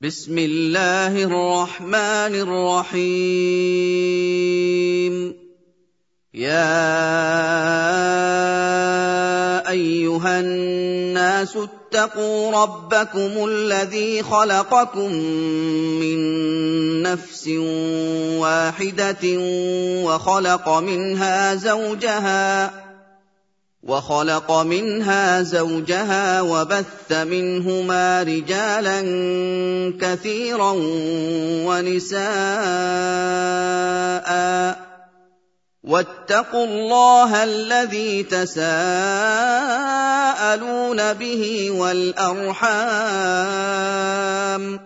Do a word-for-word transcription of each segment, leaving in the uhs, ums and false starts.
بسم الله الرحمن الرحيم يا أيها الناس اتقوا ربكم الذي خلقكم من نفس واحدة وخلق منها زوجها وخلق منها زوجها وبث منهما رجالا كثيرا ونساء واتقوا الله الذي تساءلون به والأرحام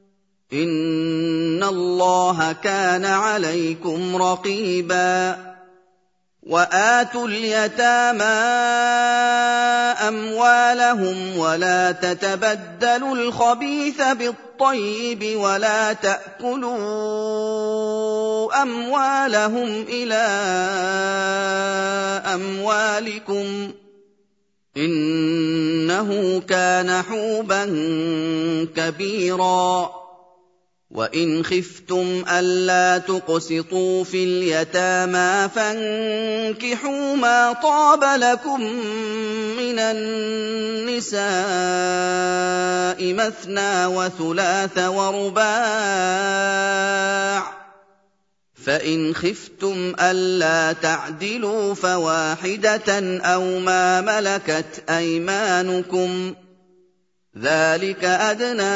إن الله كان عليكم رقيبا وآتوا اليتامى أموالهم ولا تتبدلوا الخبيث بالطيب ولا تأكلوا أموالهم إلى أموالكم إنه كان حوبا كبيرا وإن خفتم ألا تقسطوا في اليتامى فانكحوا ما طاب لكم من النساء مثنى وثلاث ورباع فإن خفتم ألا تعدلوا فواحدة أو ما ملكت أيمانكم ذلك أدنى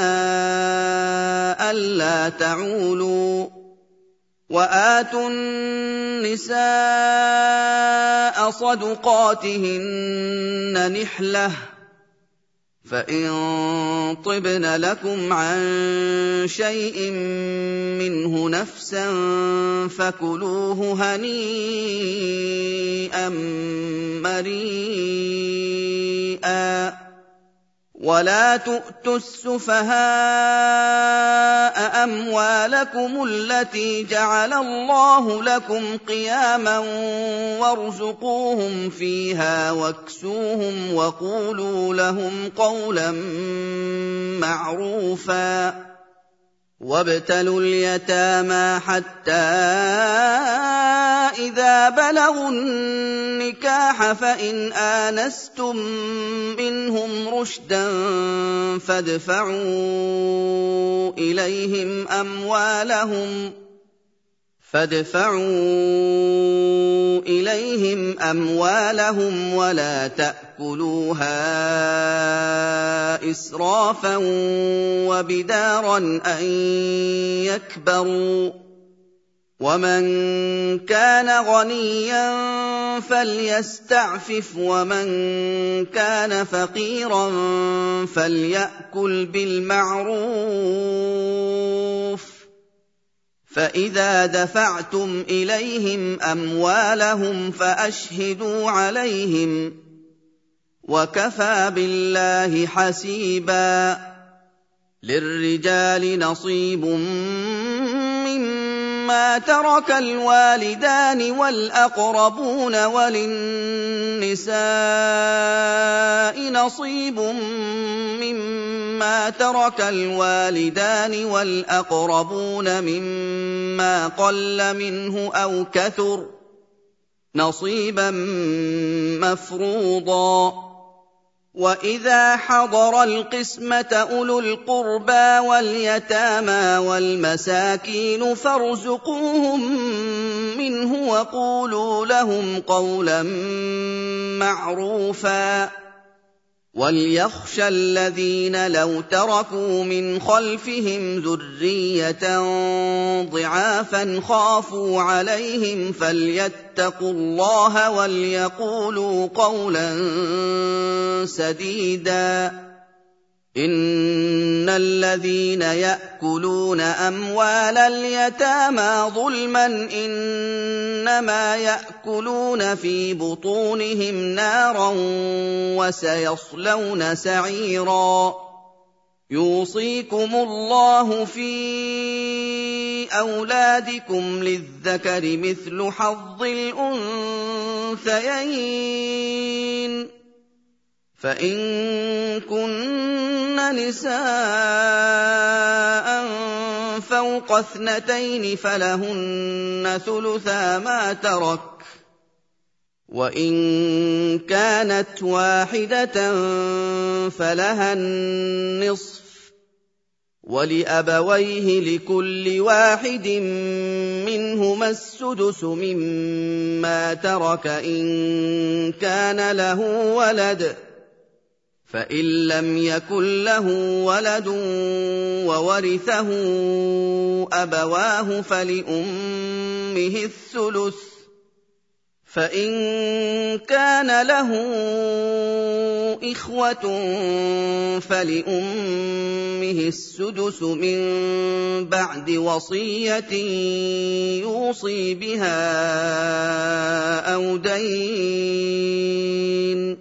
ألا تعولوا وآتوا النساء صدقاتهن نحلة فإن طبن لكم عن شيء منه نفسا فكلوه هنيئا مريئا ولا تؤتوا السفهاء أموالكم التي جعل الله لكم قياما وارزقوهم فيها واكسوهم وقولوا لهم قولا معروفا وابتلوا اليتامى حتى إذا بلغوا النكاح فإن آنستم منهم رشدا فادفعوا إليهم أموالهم فادفعوا إليهم أموالهم ولا تأكلوها إسرافا وبدارا أن يكبروا ومن كان غنيا فليستعفف ومن كان فقيرا فليأكل بالمعروف فإذا دفعتم إليهم أموالهم فأشهدوا عليهم وكفى بالله حسيبا للرجال نصيب مما ترك الوالدان والأقربون وللنساء نصيب مما ترك الوالدان والأقربون مما قل منه أو كثر نصيبا مفروضا وإذا حضر القسمة أولو القربى واليتامى والمساكين فارزقوهم منه وقولوا لهم قولا معروفا وليخشى الذين لو تركوا من خلفهم ذرية ضعافا خافوا عليهم فليتقوا الله وليقولوا قولا سديدا إن الذين يأكلون أموال اليتامى ظلما إنما يأكلون في بطونهم نارا وسيصلون سعيرا يوصيكم الله في أولادكم للذكر مثل حظ الأنثيين فإن كن نساء فَوْقَ اثْنَتَيْنِ فَلَهُنَّ ثُلُثَا مَا تَرَكَ ۖ وَإِن كَانَتْ وَاحِدَةً فَلَهَا النِّصْفُ ۚ وَلِأَبَوَيْهِ لِكُلِّ وَاحِدٍ مِّنْهُمَا السُّدُسُ مِمَّا تَرَكَ إِن كَانَ لَهُ وَلَدٌ ۚ فَإِن لَّمْ يَكُن لَّهُ وَلَدٌ وَوَرِثَهُ أَبَوَاهُ فَلِأُمِّهِ الثُّلُثُ ۚ فَإِن كَانَ لَهُ إِخْوَةٌ فَلِأُمِّهِ السُّدُسُ مِن بَعْدِ وَصِيَّةٍ يُوصِي بِهَا أَوْ دَيْنٍ ۗ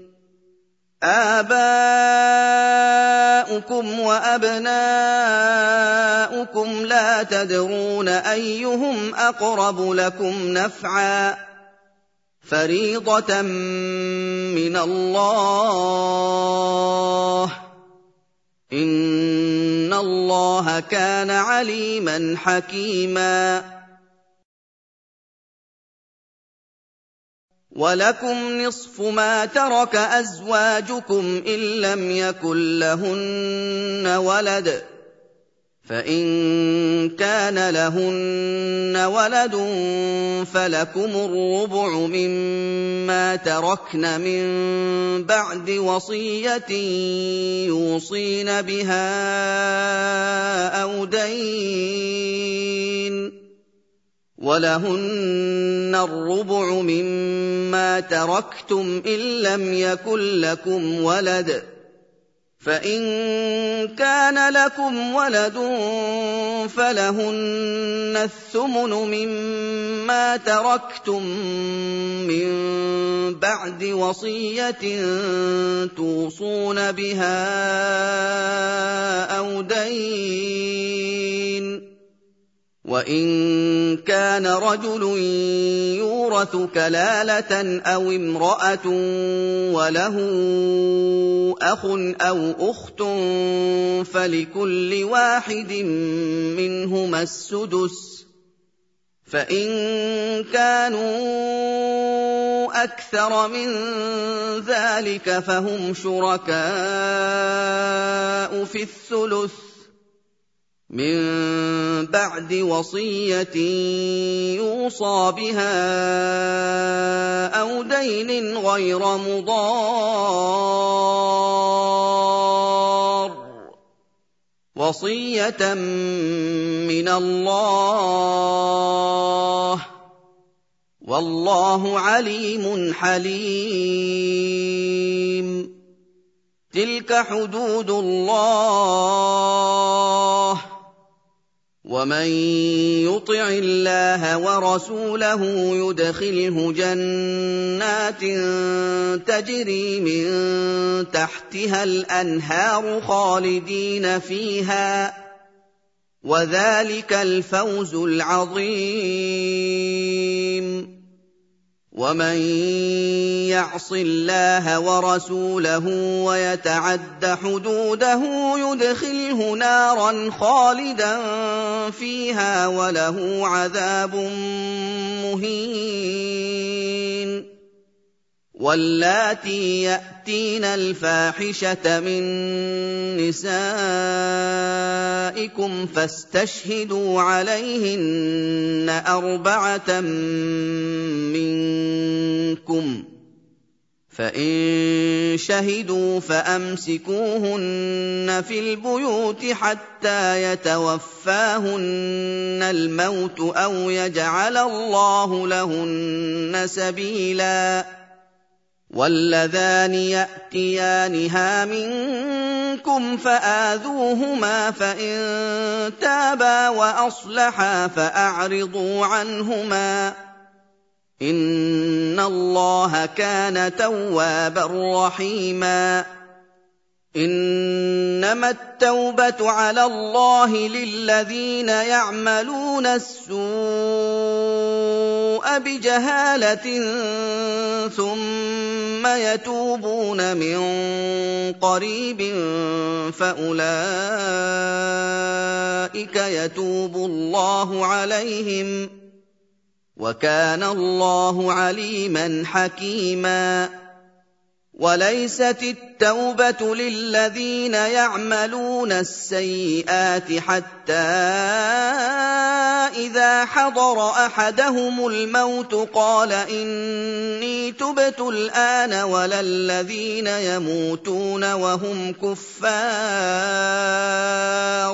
آبَاؤُكُمْ وَأَبْنَاؤُكُمْ لَا تَدْرُونَ أَيُّهُمْ أَقْرَبُ لَكُمْ نَفْعًا ۚ فَرِيضَةً مِّنَ اللَّهِ ۗ إِنَّ اللَّهَ كَانَ عَلِيمًا حَكِيمًا. وَلَكُمْ نِصْفُ مَا تَرَكَ أَزْوَاجُكُمْ إِن لَّمْ يَكُن لَّهُنَّ وَلَدٌ ۚ فَإِن كَانَ لَهُنَّ وَلَدٌ فَلَكُمُ الرُّبُعُ مِمَّا تَرَكْنَ مِن بَعْدِ وَصِيَّةٍ يُوصِينَ بِهَا أَوْ دَيْنٍ ۗ وَلَهُنَّ الرُّبُعُ مِمَّا تَرَكْتُمْ إِن لَّمْ يَكُن لَّكُمْ وَلَدٌ ۚ فَإِن كَانَ لَكُمْ وَلَدٌ فَلَهُنَّ الثُّمُنُ مِمَّا تَرَكْتُم مِّن بَعْدِ وَصِيَّةٍ تُوصُونَ بِهَا أَوْ دَيْنٍ ۗ وَإِن كَانَ رَجُلٌ يُورَثُ كَلَالَةً أَوِ امْرَأَةٌ وَلَهُ أَخٌ أَوْ أُخْتٌ فَلِكُلِّ وَاحِدٍ مِّنْهُمَا السُّدُسُ ۚ فَإِن كَانُوا أَكْثَرَ مِن ذَٰلِكَ فَهُمْ شُرَكَاءُ فِي الثُّلُثِ مِن بَعْدِ وَصِيَّةٍ يُوصَىٰ بِهَا أَوْ دَيْنٍ غَيْرَ مُضَارٍّ ۚ وَصِيَّةً مِّنَ اللَّهِ ۗ وَاللَّهُ عَلِيمٌ حَلِيمٌ. تِلْكَ حُدُودُ اللَّهِ ۚ وَمَن يُطِعِ اللَّهَ وَرَسُولَهُ يُدْخِلْهُ جَنَّاتٍ تَجْرِي مِن تَحْتِهَا الْأَنْهَارُ خَالِدِينَ فِيهَا ۚ وَذَٰلِكَ الْفَوْزُ الْعَظِيمُ. وَمَن يَعْصِ اللَّهَ وَرَسُولَهُ وَيَتَعَدَّ حُدُودَهُ يُدْخِلْهُ نَارًا خَالِدًا فِيهَا وَلَهُ عَذَابٌ مُّهِينٌ. وَاللَّاتِي يَأْتِينَ الْفَاحِشَةَ مِن نِّسَائِكُمْ فَاسْتَشْهِدُوا عَلَيْهِنَّ أَرْبَعَةً مِّنكُمْ ۖ فَإِن شَهِدُوا فَأَمْسِكُوهُنَّ فِي الْبُيُوتِ حَتَّىٰ يَتَوَفَّاهُنَّ الْمَوْتُ أَوْ يَجْعَلَ اللَّهُ لَهُنَّ سَبِيلًا. وَاللَّذَانِ يَأْتِيَانِهَا مِنكُمْ فَآذُوهُمَا ۖ فَإِن تَابَا وَأَصْلَحَا فَأَعْرِضُوا عَنْهُمَا ۗ إِنَّ اللَّهَ كَانَ تَوَّابًا رَّحِيمًا. إِنَّمَا التَّوْبَةُ عَلَى اللَّهِ لِلَّذِينَ يَعْمَلُونَ السُّوءَ بِجَهَالَةٍ ثُمَّ يَتُوبُونَ مِن قَرِيبٍ فَأُولَٰئِكَ أُولَٰئِكَ يَتُوبُ اللَّهُ عَلَيْهِمْ ۗ وَكَانَ اللَّهُ عَلِيمًا حَكِيمًا. وَلَيْسَتِ التَّوْبَةُ لِلَّذِينَ يَعْمَلُونَ السَّيِّئَاتِ حَتَّىٰ إِذَا حَضَرَ أَحَدَهُمُ الْمَوْتُ قَالَ إِنِّي تُبْتُ الْآنَ، وَلَا الَّذِينَ يَمُوتُونَ وَهُمْ كُفَّارٌ ۚ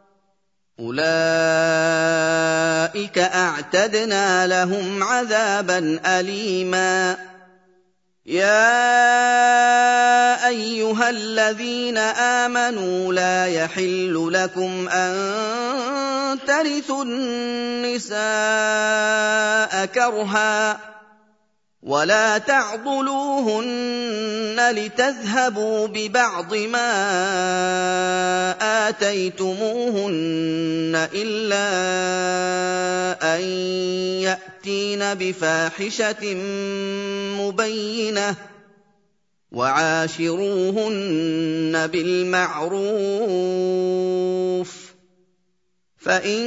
أُولَٰئِكَ أَعْتَدْنَا لَهُمْ عَذَابًا أَلِيمًا. يَا أَيُّهَا الَّذِينَ آمَنُوا لَا يَحِلُّ لَكُمْ أَن تَرِثُوا النِّسَاءَ كَرْهًا وَلَا تَعْضُلُوهُنَّ لِتَذْهَبُوا بِبَعْضِ مَا آتَيْتُمُوهُنَّ إِلَّا أَن يَأْتِينَ بِفَاحِشَةٍ مُّبَيِّنَةٍ ۚ وَعَاشِرُوهُنَّ بِالْمَعْرُوفِ ۚ فَإِن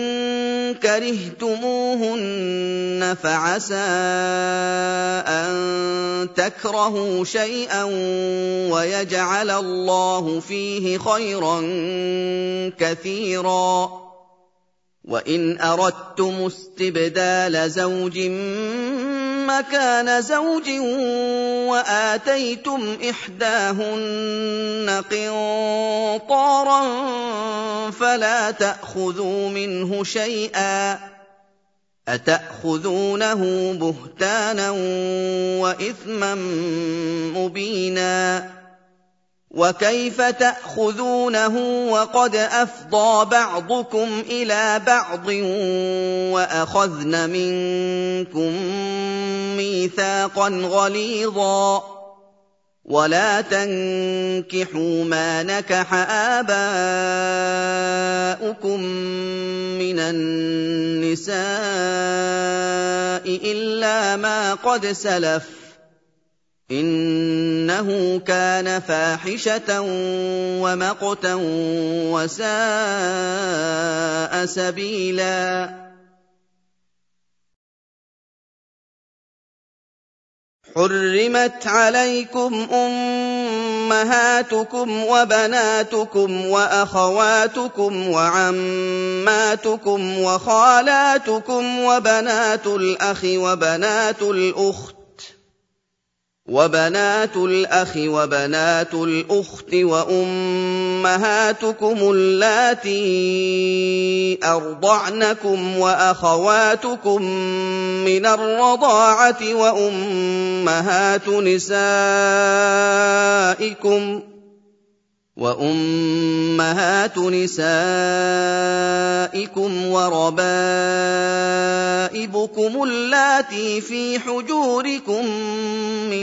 كَرِهْتُمُوهُنَّ فَعَسَىٰ أَن تَكْرَهُوا شَيْئًا وَيَجْعَلَ اللَّهُ فِيهِ خَيْرًا كَثِيرًا. وَإِنْ أَرَدتُّمُ اسْتِبْدَالَ زَوْجٍ مَّكَانَ زَوْجٍ وَآتَيْتُمْ إِحْدَاهُنَّ قِنطَارًا فَلَا تَأْخُذُوا مِنْهُ شَيْئًا ۚ أَتَأْخُذُونَهُ بُهْتَانًا وَإِثْمًا مُّبِينًا. وَكَيْفَ تَأْخُذُونَهُ وَقَدْ أَفْضَىٰ بَعْضُكُمْ إِلَىٰ بَعْضٍ وَأَخَذْنَ مِنكُم مِّيثَاقًا غَلِيظًا؟ وَلَا تَنكِحُوا مَا نَكَحَ آبَاؤُكُم مِّنَ النِّسَاءِ إِلَّا مَا قَدْ سَلَفَ ۚ إِنَّهُ كَانَ فَاحِشَةً وَمَقْتًا وَسَاءَ سَبِيلًا. حُرِّمَتْ عَلَيْكُمْ أُمَّهَاتُكُمْ وَبَنَاتُكُمْ وَأَخَوَاتُكُمْ وَعَمَّاتُكُمْ وَخَالَاتُكُمْ وَبَنَاتُ الْأَخِ وَبَنَاتُ الْأُخْتِ وَبَنَاتُ الْأَخِ وَبَنَاتُ الْأُخْتِ وَأُمَّهَاتُكُمُ اللَّاتِي أَرْضَعْنَكُمْ وَأَخَوَاتُكُم مِّنَ الرَّضَاعَةِ وَأُمَّهَاتُ نِسَائِكُمْ وَأُمَّهَاتُ نِسَائِكُمْ وَرَبَائِبُكُمُ اللَّاتِي فِي حُجُورِكُم مِّن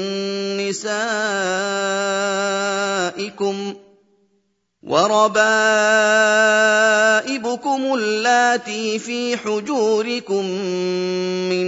نِّسَائِكُمْ وَرَبَائِبُكُمُ اللَّاتِي فِي حُجُورِكُم مِّن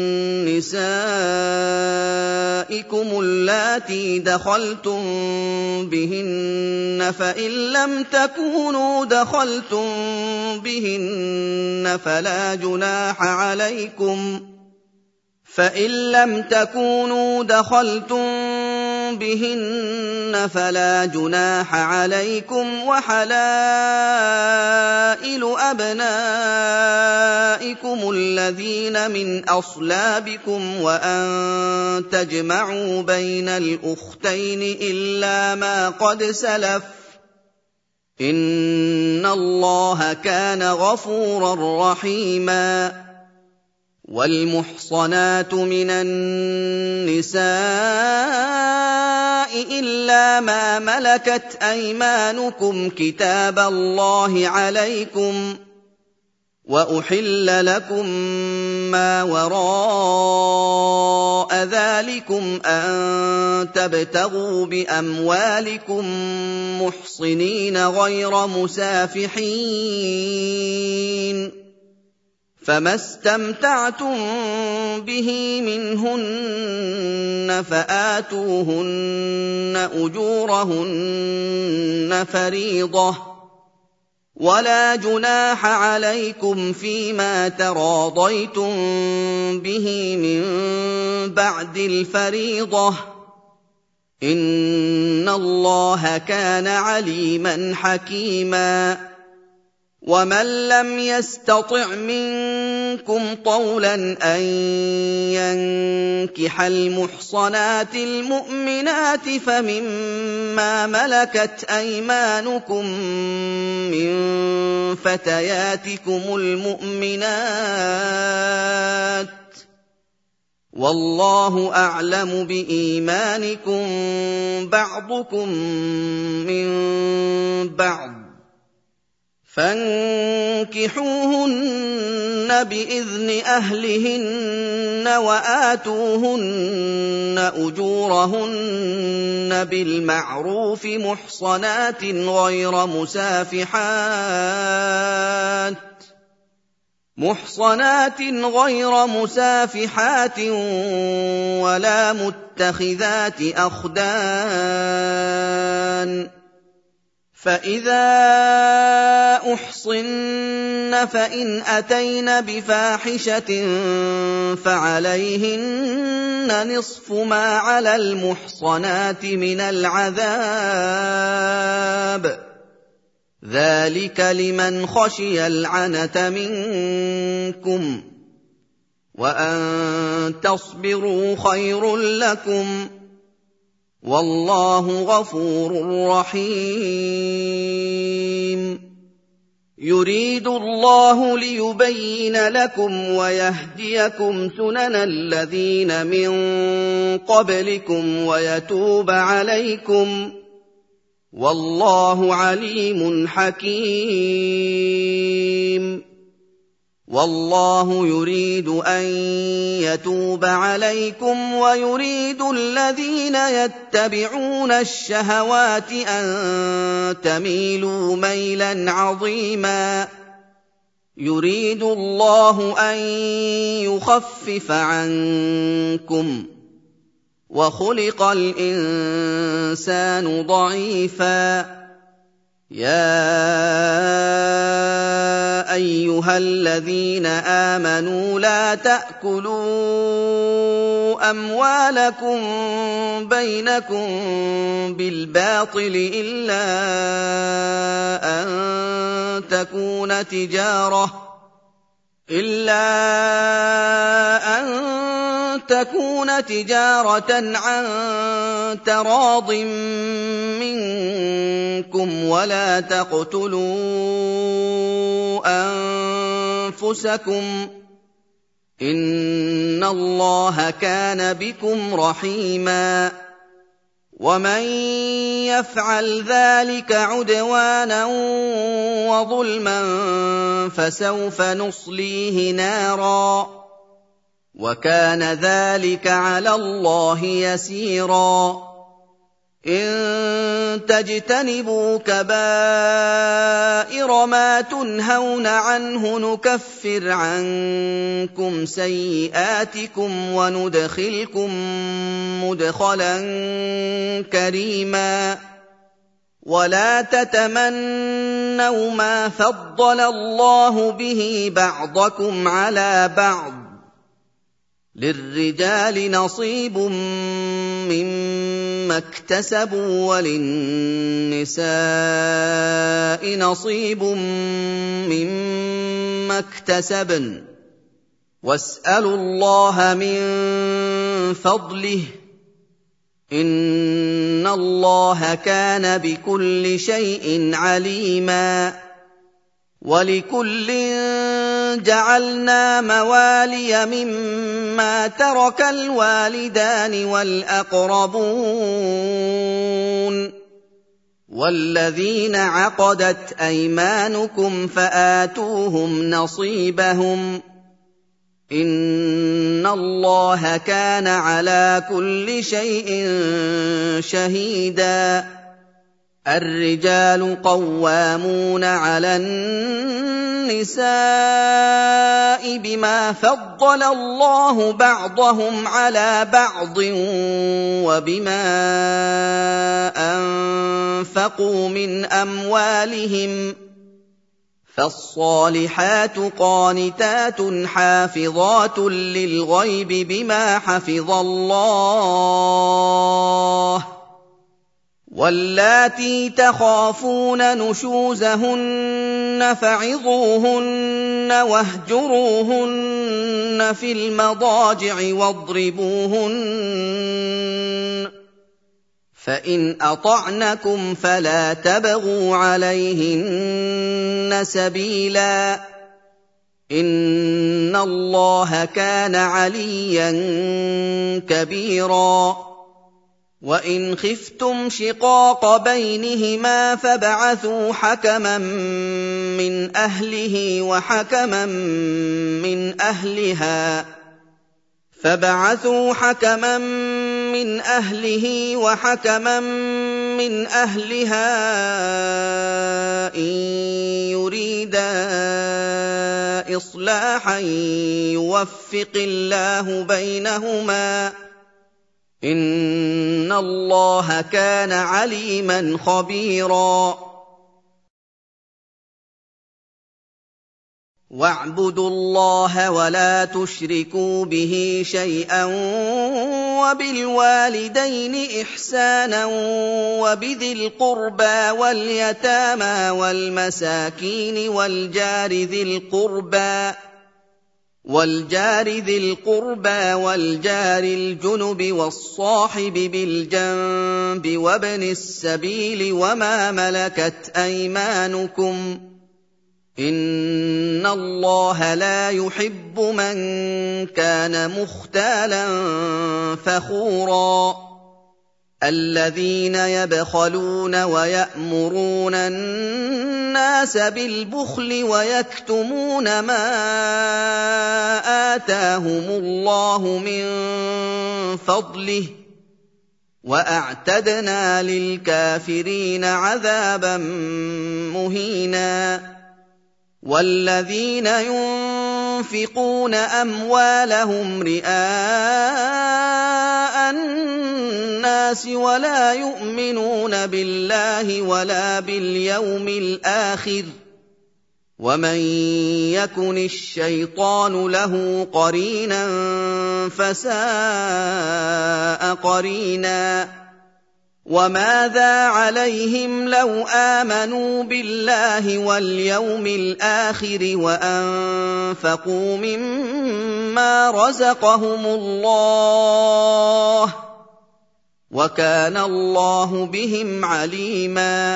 نِّسَائِكُمُ اللَّاتِي دَخَلْتُم بِهِنَّ، فَإِن لَّمْ تَكُونُوا دَخَلْتُم بِهِنَّ فَلَا جُنَاحَ عَلَيْكُمْ فَإِن لَّمْ تَكُونُوا دَخَلْتُم بِهِنَّ فَلَا جُنَاحَ عَلَيْكُمْ وَحَلَائِلُ أَبْنَائِكُمُ الَّذِينَ مِنْ أَصْلَابِكُمْ وَأَن تَجْمَعُوا بَيْنَ الْأُخْتَيْنِ إِلَّا مَا قَدْ سَلَفَ ۚ إِنَّ اللَّهَ كَانَ غَفُورًا رَّحِيمًا. وَالْمُحْصَنَاتُ مِنَ النِّسَاءِ إِلَّا مَا مَلَكَتْ أَيْمَانُكُمْ كِتَابَ اللَّهِ عَلَيْكُمْ ۚ وَأُحِلَّ لَكُم مَّا وَرَاءَ ذَٰلِكُمْ أَن تَبْتَغُوا بِأَمْوَالِكُم مُّحْصِنِينَ غَيْرَ مُسَافِحِينَ، فَمَا اسْتَمْتَعْتُم بِهِ مِنْهُنَّ فَآتُوهُنَّ أُجُورَهُنَّ فَرِيضَةً ۚ ولا جناح عليكم فيما تراضيتم به من بعد الفريضة إن الله كان عليما حكيما ومن لم يستطع منكم طولا أن ينكح المحصنات المؤمنات فمما ملكت أيمانكم من فتياتكم المؤمنات والله أعلم بإيمانكم بعضكم من بعض فانكحوهن بإذن أهلهن وآتوهن أجورهن بالمعروف محصنات غير مسافحات محصنات غير مسافحات ولا متخذات أخدان فإذا أحصن فإن أتين بفاحشة فعليهن نصف ما على المحصنات من العذاب ذلك لمن خشي العنة منكم وأن تصبروا خير لكم والله غفور رحيم يريد الله ليبين لكم ويهديكم سنن الذين من قبلكم ويتوب عليكم والله عليم حكيم والله يريد أن يتوب عليكم ويريد الذين يتبعون الشهوات أن تميلوا ميلا عظيما يريد الله أن يخفف عنكم وخلق الإنسان ضعيفا يا أيها الذين آمنوا لا تأكلوا أموالكم بينكم بالباطل إلا أن تكون تجارة إلا أن تكون تجارة عن تراض منكم ولا تقتلوا أنفسكم إن الله كان بكم رحيما ومن يفعل ذلك عدوانا وظلما فسوف نصليه نارا وكان ذلك على الله يسيرا إن تجتنبوا كبائر ما تنهون عنه نكفر عنكم سيئاتكم وندخلكم مدخلا كريما ولا تتمنوا ما فضل الله به بعضكم على بعض للرجال نصيب مما اكتسبوا وللنساء نصيب مما اكتسبن واسألوا الله من فضله إن الله كان بكل شيء عليما ولكل جعلنا موالي مما ترك الوالدان والأقربون والذين عقدت أيمانكم فآتوهم نصيبهم إن الله كان على كل شيء شهيدا الرجال قوامون على النساء بما فضل الله بعضهم على بعض وبما أنفقوا من أموالهم فالصالحات قانتات حافظات للغيب بما حفظ الله واللاتي تخافون نشوزهن فعظوهن واهجروهن في المضاجع واضربوهن فإن أطعنكم فلا تبغوا عليهن سبيلا إن الله كان عليا كبيرا وإن خفتم شقاق بينهما فابعثوا حكما من أهله وحكما من أهلها فابعثوا حكما من أهله وحكما من أهلها إن يريدا إصلاحا يوفق الله بينهما إن الله كان عليما خبيرا واعبدوا الله ولا تشركوا به شيئا وبالوالدين إحسانا وبذي القربى واليتامى والمساكين والجار ذي القربى والجار ذي القربى والجار الجنب والصاحب بالجنب وابن السبيل وما ملكت أيمانكم إن الله لا يحب من كان مختالا فخورا الذين يبخلون ويأمرون الناس بالبخل ويكتمون ما آتاهم الله من فضله وأعتدنا للكافرين عذابا مهينا والذين ينفقون أموالهم رئاء الناس ولا يؤمنون بالله ولا باليوم الآخر ومن يكن الشيطان له قرينا فساء قرينا وماذا عليهم لو آمنوا بالله واليوم الآخر وأنفقوا مما رزقهم الله وكان الله بهم عليما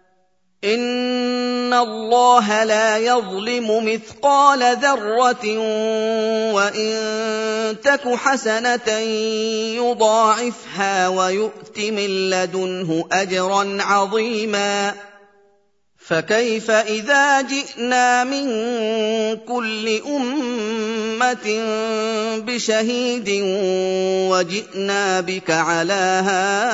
إن الله لا يظلم مثقال ذرة وإن تك حسنة يضاعفها ويؤت من لدنه أجرا عظيما فكيف إذا جئنا من كل أمة بشهيد وجئنا بك على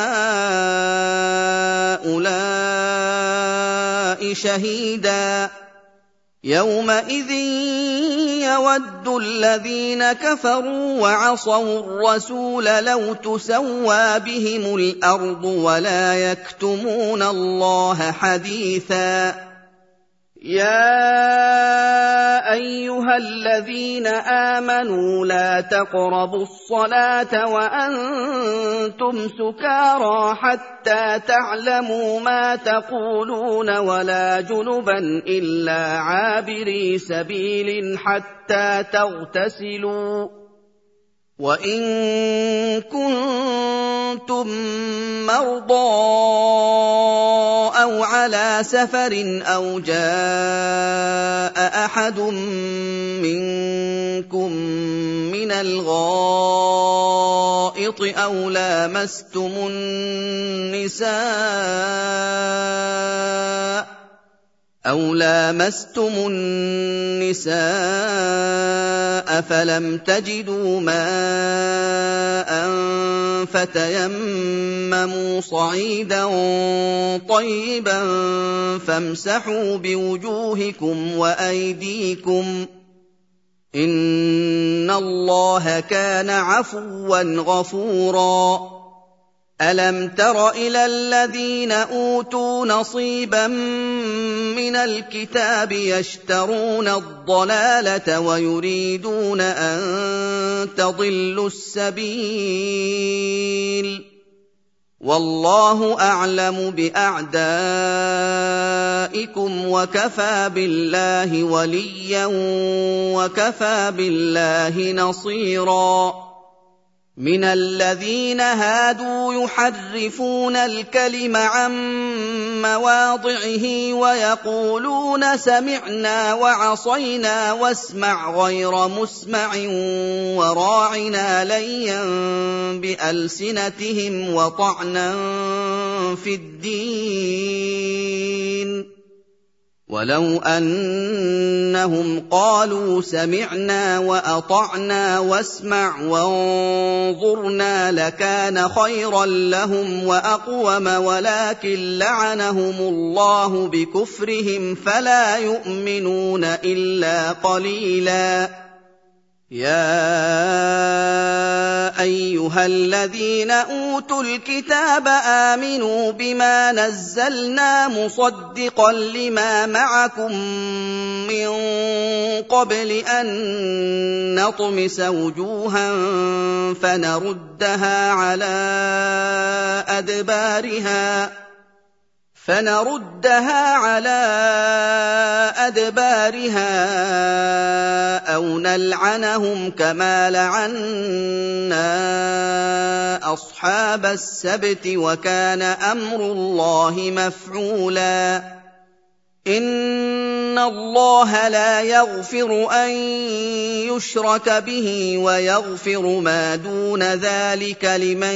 هؤلاء شهيدا يومئذ يود الذين كفروا وعصوا الرسول لو تسوى بهم الأرض ولا يكتمون الله حديثا يا أيها الذين آمنوا لا تقربوا الصلاة وأنتم سكارى حتى تعلموا ما تقولون ولا جنبا إلا عابري سبيل حتى تغتسلوا وإن كنتم مرضى أو على سفر أو جاء أحد منكم من الغائط أو لامستم النساء أو لامستم النساء فلم تجدوا ماء فتيمموا صعيدا طيبا فامسحوا بوجوهكم وأيديكم إن الله كان عفوا غفورا أَلَمْ تَرَ إِلَى الَّذِينَ أُوتُوا نَصِيبًا مِّنَ الْكِتَابِ يَشْتَرُونَ الضَّلَالَةَ وَيُرِيدُونَ أَن تَضِلُّوا السَّبِيلَ ۗ وَاللَّهُ أَعْلَمُ بِأَعْدَائِكُمْ ۚ وَكَفَىٰ بِاللَّهِ وَلِيًّا وَكَفَىٰ بِاللَّهِ نَصِيرًا. مِنَ الَّذِينَ هَادُوا يُحَرِّفُونَ الْكَلِمَ عَن مَّوَاضِعِهِ وَيَقُولُونَ سَمِعْنَا وَعَصَيْنَا وَاسْمَعْ غَيْرَ مُسْمَعٍ وَرَاعِنَا لَيًّا بِأَلْسِنَتِهِمْ وَطَعْنًا فِي الدِّينِ، وَلَوْ أَنَّهُمْ قَالُوا سَمِعْنَا وَأَطَعْنَا وَاسْمَعْ وَانظُرْنَا لَكَانَ خَيْرًا لَّهُمْ وَأَقْوَمَ، وَلَٰكِن لَّعَنَهُمُ اللَّهُ بِكُفْرِهِمْ فَلَا يُؤْمِنُونَ إِلَّا قَلِيلًا. يَا أَيُّهَا الَّذِينَ أُوتُوا الْكِتَابَ آمِنُوا بِمَا نَزَّلْنَا مُصَدِّقًا لِّمَا مَعَكُم مِّن قَبْلِ أَن نَّطْمِسَ وُجُوهًا فَنَرُدَّهَا عَلَىٰ أَدْبَارِهَا فَنَرُدَّهَا عَلَىٰ أَدْبَارِهَا أَوْ نَلْعَنَهُمْ كَمَا لَعَنَّا أَصْحَابَ السَّبْتِ ۚ وَكَانَ أَمْرُ اللَّهِ مَفْعُولًا. إِنَّ اللَّهَ لَا يَغْفِرُ أَن يُشْرَكَ بِهِ وَيَغْفِرُ مَا دُونَ ذَٰلِكَ لِمَن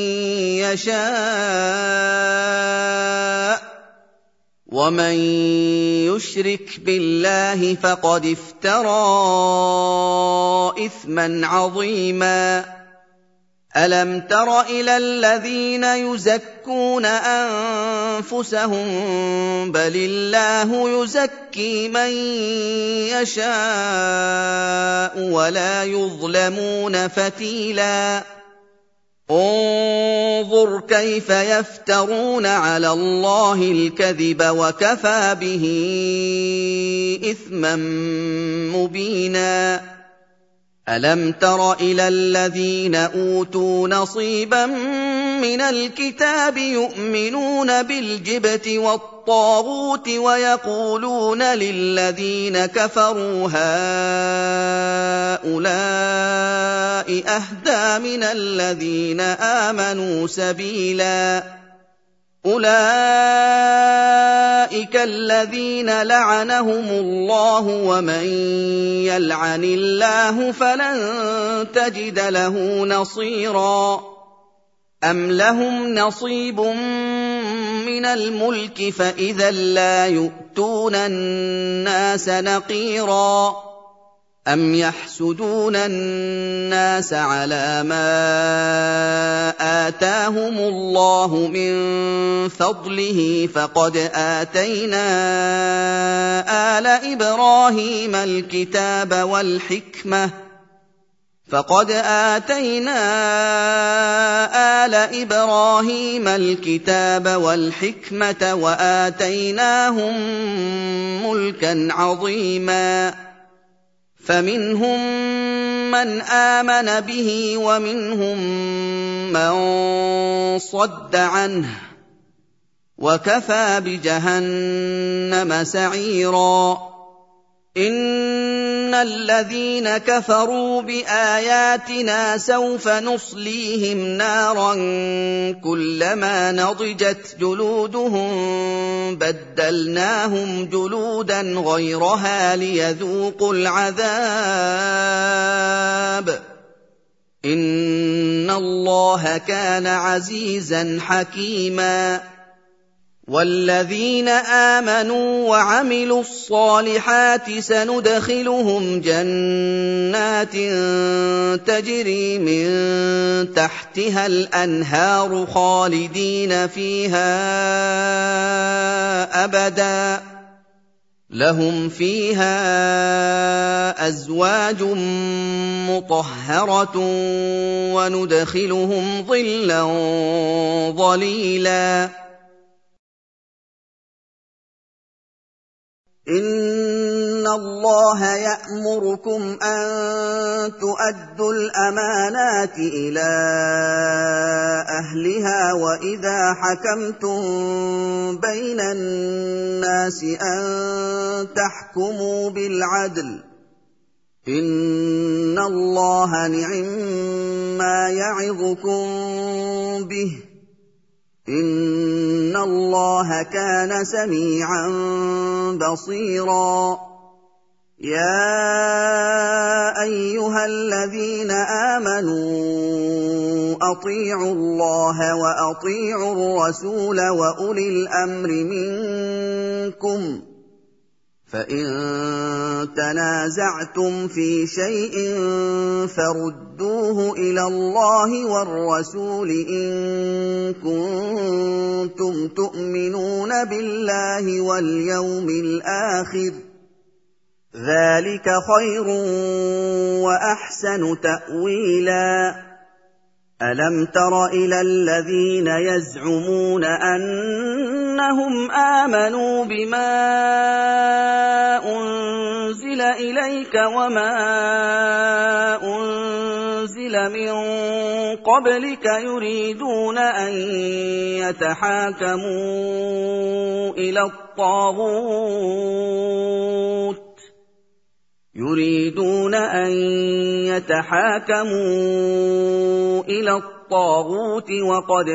يَشَاءُ ۚ وَمَن يُشْرِكْ بِاللَّهِ فَقَدِ افْتَرَىٰ إِثْمًا عَظِيمًا. أَلَمْ تَرَ إِلَى الَّذِينَ يُزَكُّونَ أَنفُسَهُم ۚ بَلِ اللَّهُ يُزَكِّي مَن يَشَاءُ وَلَا يُظْلَمُونَ فَتِيلًا. انظُرْ كَيْفَ يَفْتَرُونَ عَلَى اللَّهِ الْكَذِبَ وَكَفَىٰ بِهِ إِثْمًا مُّبِينًا. أَلَمْ تَرَ إِلَى الَّذِينَ أُوتُوا نَصِيبًا مِّنَ الْكِتَابِ يُؤْمِنُونَ بِالْجِبْتِ وَالطَّاغُوتِ وَيَقُولُونَ لِلَّذِينَ كَفَرُوا هَٰؤُلَاءِ أَهْدَىٰ مِنَ الَّذِينَ آمَنُوا سَبِيلًا. أُولَٰئِكَ الَّذِينَ لَعَنَهُمُ اللَّهُ ۖ وَمَن يَلْعَنِ اللَّهُ فَلَن تَجِدَ لَهُ نَصِيرًا. أَمْ لَهُمْ نَصِيبٌ مِّنَ الْمُلْكِ فَإِذًا لَّا يُؤْتُونَ النَّاسَ نَقِيرًا. أَمْ يَحْسُدُونَ النَّاسَ عَلَىٰ مَا آتَاهُمُ اللَّهُ مِن فَضْلِهِ ۖ فَقَدْ آتَيْنَا آلَ إِبْرَاهِيمَ الْكِتَابَ وَالْحِكْمَةَ فَقَدْ آتَيْنَا آلَ إِبْرَاهِيمَ الْكِتَابَ وَالْحِكْمَةَ وَآتَيْنَاهُم مُّلْكًا عَظِيمًا. فَمِنْهُم مَّنْ آمَنَ بِهِ وَمِنْهُم مَّن صَدَّ عَنْهُ ۚ وَكَفَىٰ بِجَهَنَّمَ سَعِيرًا. إِنَّ الَّذِينَ كَفَرُوا بِآيَاتِنَا سَوْفَ نُصْلِيهِمْ نَارًا كُلَّمَا نَضِجَتْ جُلُودُهُم بَدَّلْنَاهُمْ جُلُودًا غَيْرَهَا لِيَذُوقُوا الْعَذَابَ. إِنَّ اللَّهَ كَانَ عَزِيزًا حَكِيمًا. وَالَّذِينَ آمَنُوا وَعَمِلُوا الصَّالِحَاتِ سَنُدْخِلُهُمْ جَنَّاتٍ تَجْرِي مِن تَحْتِهَا الْأَنْهَارُ خَالِدِينَ فِيهَا أَبَدًا ۖ لهم فيها أزواج مطهرة وندخلهم ظلا ظليلا إن الله يأمركم أن تؤدوا الأمانات إلى أهلها وإذا حكمتم بين الناس أن تحكموا بالعدل إن الله نعما يعظكم به إن الله كان سميعا بصيرا يا أيها الذين آمنوا أطيعوا الله وأطيعوا الرسول وأولي الأمر منكم فإن تنازعتم في شيء فردوه إلى الله والرسول إن كنتم تؤمنون بالله واليوم الآخر ذلك خير وأحسن تأويلا ألم تر إلى الذين يزعمون أنهم آمنوا بما أنزل إليك وما أنزل من قبلك يريدون أن يتحاكموا إلى الطاغوت يريدون أن يتحاكموا إلى الطاغوت وقد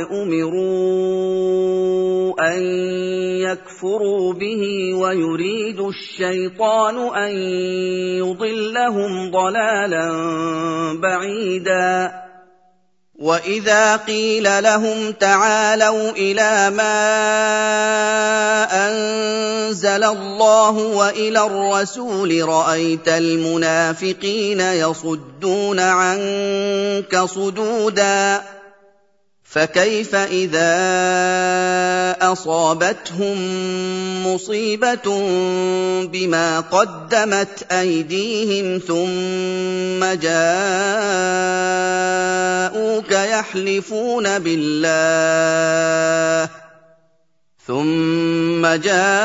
أمروا أن يكفروا به ويريد الشيطان أن يضلهم ضلالا بعيدا وإذا قيل لهم تعالوا إلى ما أنزل الله وإلى الرسول رأيت المنافقين يصدون عنك صدودا فكيف إذا أصابتهم مصيبة بما قدمت أيديهم ثم جاءوك يحلفون بالله ثم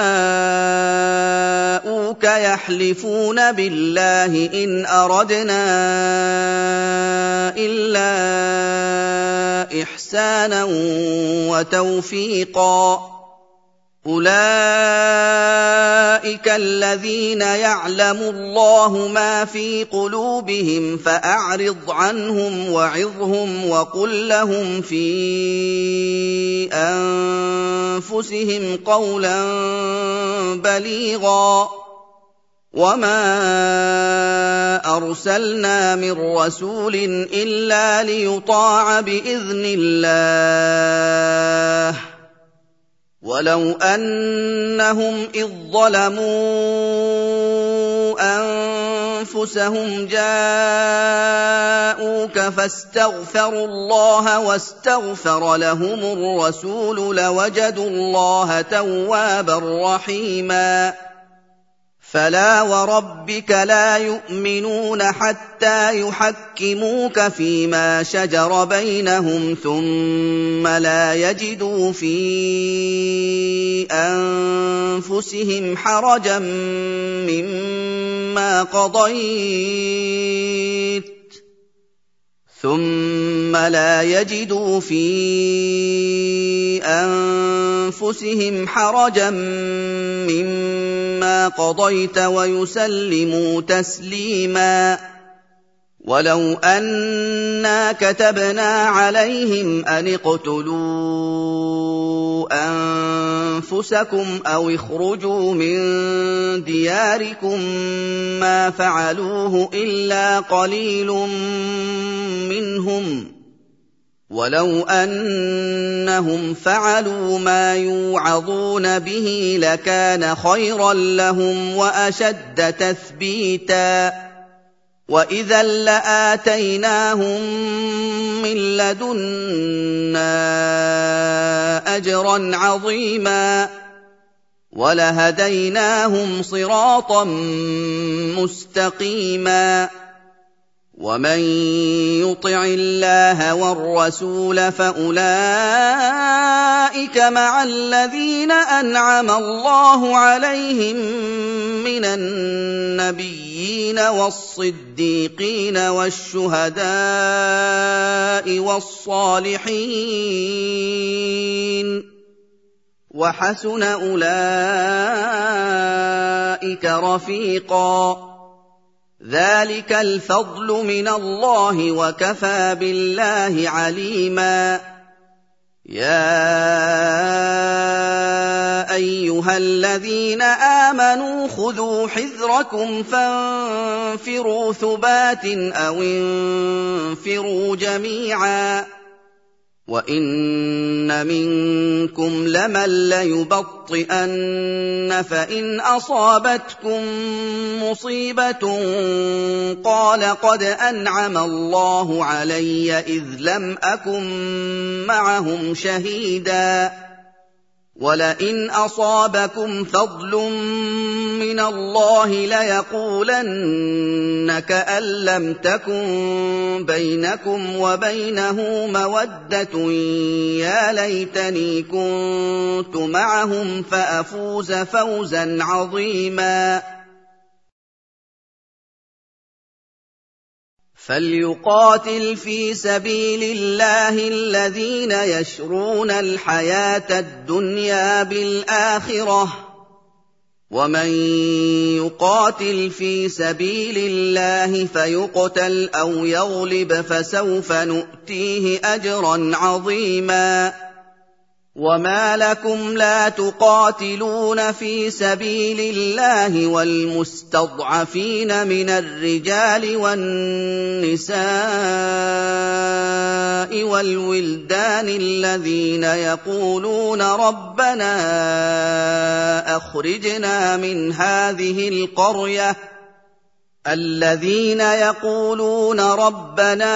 جاءوك يحلفون بالله إن أردنا إلا إحسانا وتوفيقا أولئك الذين يعلم الله ما في قلوبهم فأعرض عنهم وعظهم وقل لهم في أنفسهم قولا بليغا وما أرسلنا من رسول إلا ليطاع بإذن الله ولو أنهم إذ ظلموا أنفسهم جاءوك فاستغفروا الله واستغفر لهم الرسول لوجدوا الله توابا رحيما فلا وربك لا يؤمنون حتى يحكموك فيما شجر بينهم ثم لا يجدوا في أنفسهم حرجا مما قضيت ثم لا يجدوا في أنفسهم حرجا مما قضيت ويسلموا تسليما ولو أنا كتبنا عليهم أن اقتلوا أنفسكم أو اخرجوا من دياركم ما فعلوه إلا قليل منهم ولو أنهم فعلوا ما يوعظون به لكان خيرا لهم وأشد تثبيتا وإذا لآتيناهم من لدنا أجرا عظيما وَلَهَدَيْنَاهُمْ صِرَاطًا مُّسْتَقِيمًا وَمَن يُطِعِ اللَّهَ وَالرَّسُولَ فَأُولَٰئِكَ مَعَ الَّذِينَ أَنْعَمَ اللَّهُ عَلَيْهِم مِّنَ النَّبِيِّينَ وَالصِّدِّيقِينَ وَالشُّهَدَاءِ وَالصَّالِحِينَ ۚ وَحَسُنَ أُولَٰئِكَ رَفِيقًا. ذَٰلِكَ الْفَضْلُ مِنَ اللَّهِ ۚ وَكَفَىٰ بِاللَّهِ عَلِيمًا. يَا أَيُّهَا الَّذِينَ آمَنُوا خُذُوا حِذْرَكُمْ فَانفِرُوا ثُبَاتٍ أَوِ انفِرُوا جَمِيعًا. وَإِنَّ مِنكُمْ لَمَن لَّيُبَطِّئَنَّ فَإِنْ أَصَابَتْكُم مُّصِيبَةٌ قَالَ قَدْ أَنْعَمَ اللَّهُ عَلَيَّ إِذْ لَمْ أَكُن مَّعَهُمْ شَهِيدًا. وَلَئِنْ أَصَابَكُمْ فَضْلٌ مِّنَ اللَّهِ لَيَقُولَنَّ كَأَن لَّمْ تَكُن بَيْنَكُمْ وَبَيْنَهُ مَوَدَّةٌ يَا لَيْتَنِي كُنتُ مَعَهُمْ فَأَفُوزَ فَوْزًا عَظِيمًا. فَلْيُقَاتِلْ فِي سَبِيلِ اللَّهِ الَّذِينَ يَشْرُونَ الْحَيَاةَ الدُّنْيَا بِالْآخِرَةِ ۚ وَمَن يُقَاتِلْ فِي سَبِيلِ اللَّهِ فَيُقْتَلْ أَوْ يَغْلِبْ فَسَوْفَ نُؤْتِيهِ أَجْرًا عَظِيمًا. وَمَا لَكُمْ لَا تُقَاتِلُونَ فِي سَبِيلِ اللَّهِ وَالْمُسْتَضْعَفِينَ مِنَ الرِّجَالِ وَالنِّسَاءِ وَالْوِلْدَانِ الَّذِينَ يَقُولُونَ رَبَّنَا أَخْرِجْنَا مِنْ هَٰذِهِ الْقَرْيَةِ الَّذِينَ يَقُولُونَ رَبَّنَا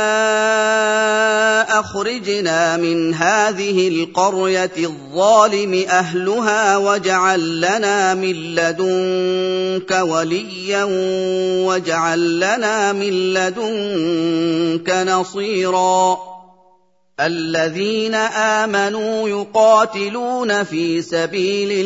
أَخْرِجْنَا مِنْ هَٰذِهِ الْقَرْيَةِ الظَّالِمِ أَهْلُهَا وَاجْعَل لَّنَا مِن لَّدُنكَ وَلِيًّا وَاجْعَل لَّنَا مِن لَّدُنكَ نَصِيرًا. الَّذِينَ آمَنُوا يُقَاتِلُونَ فِي سَبِيلِ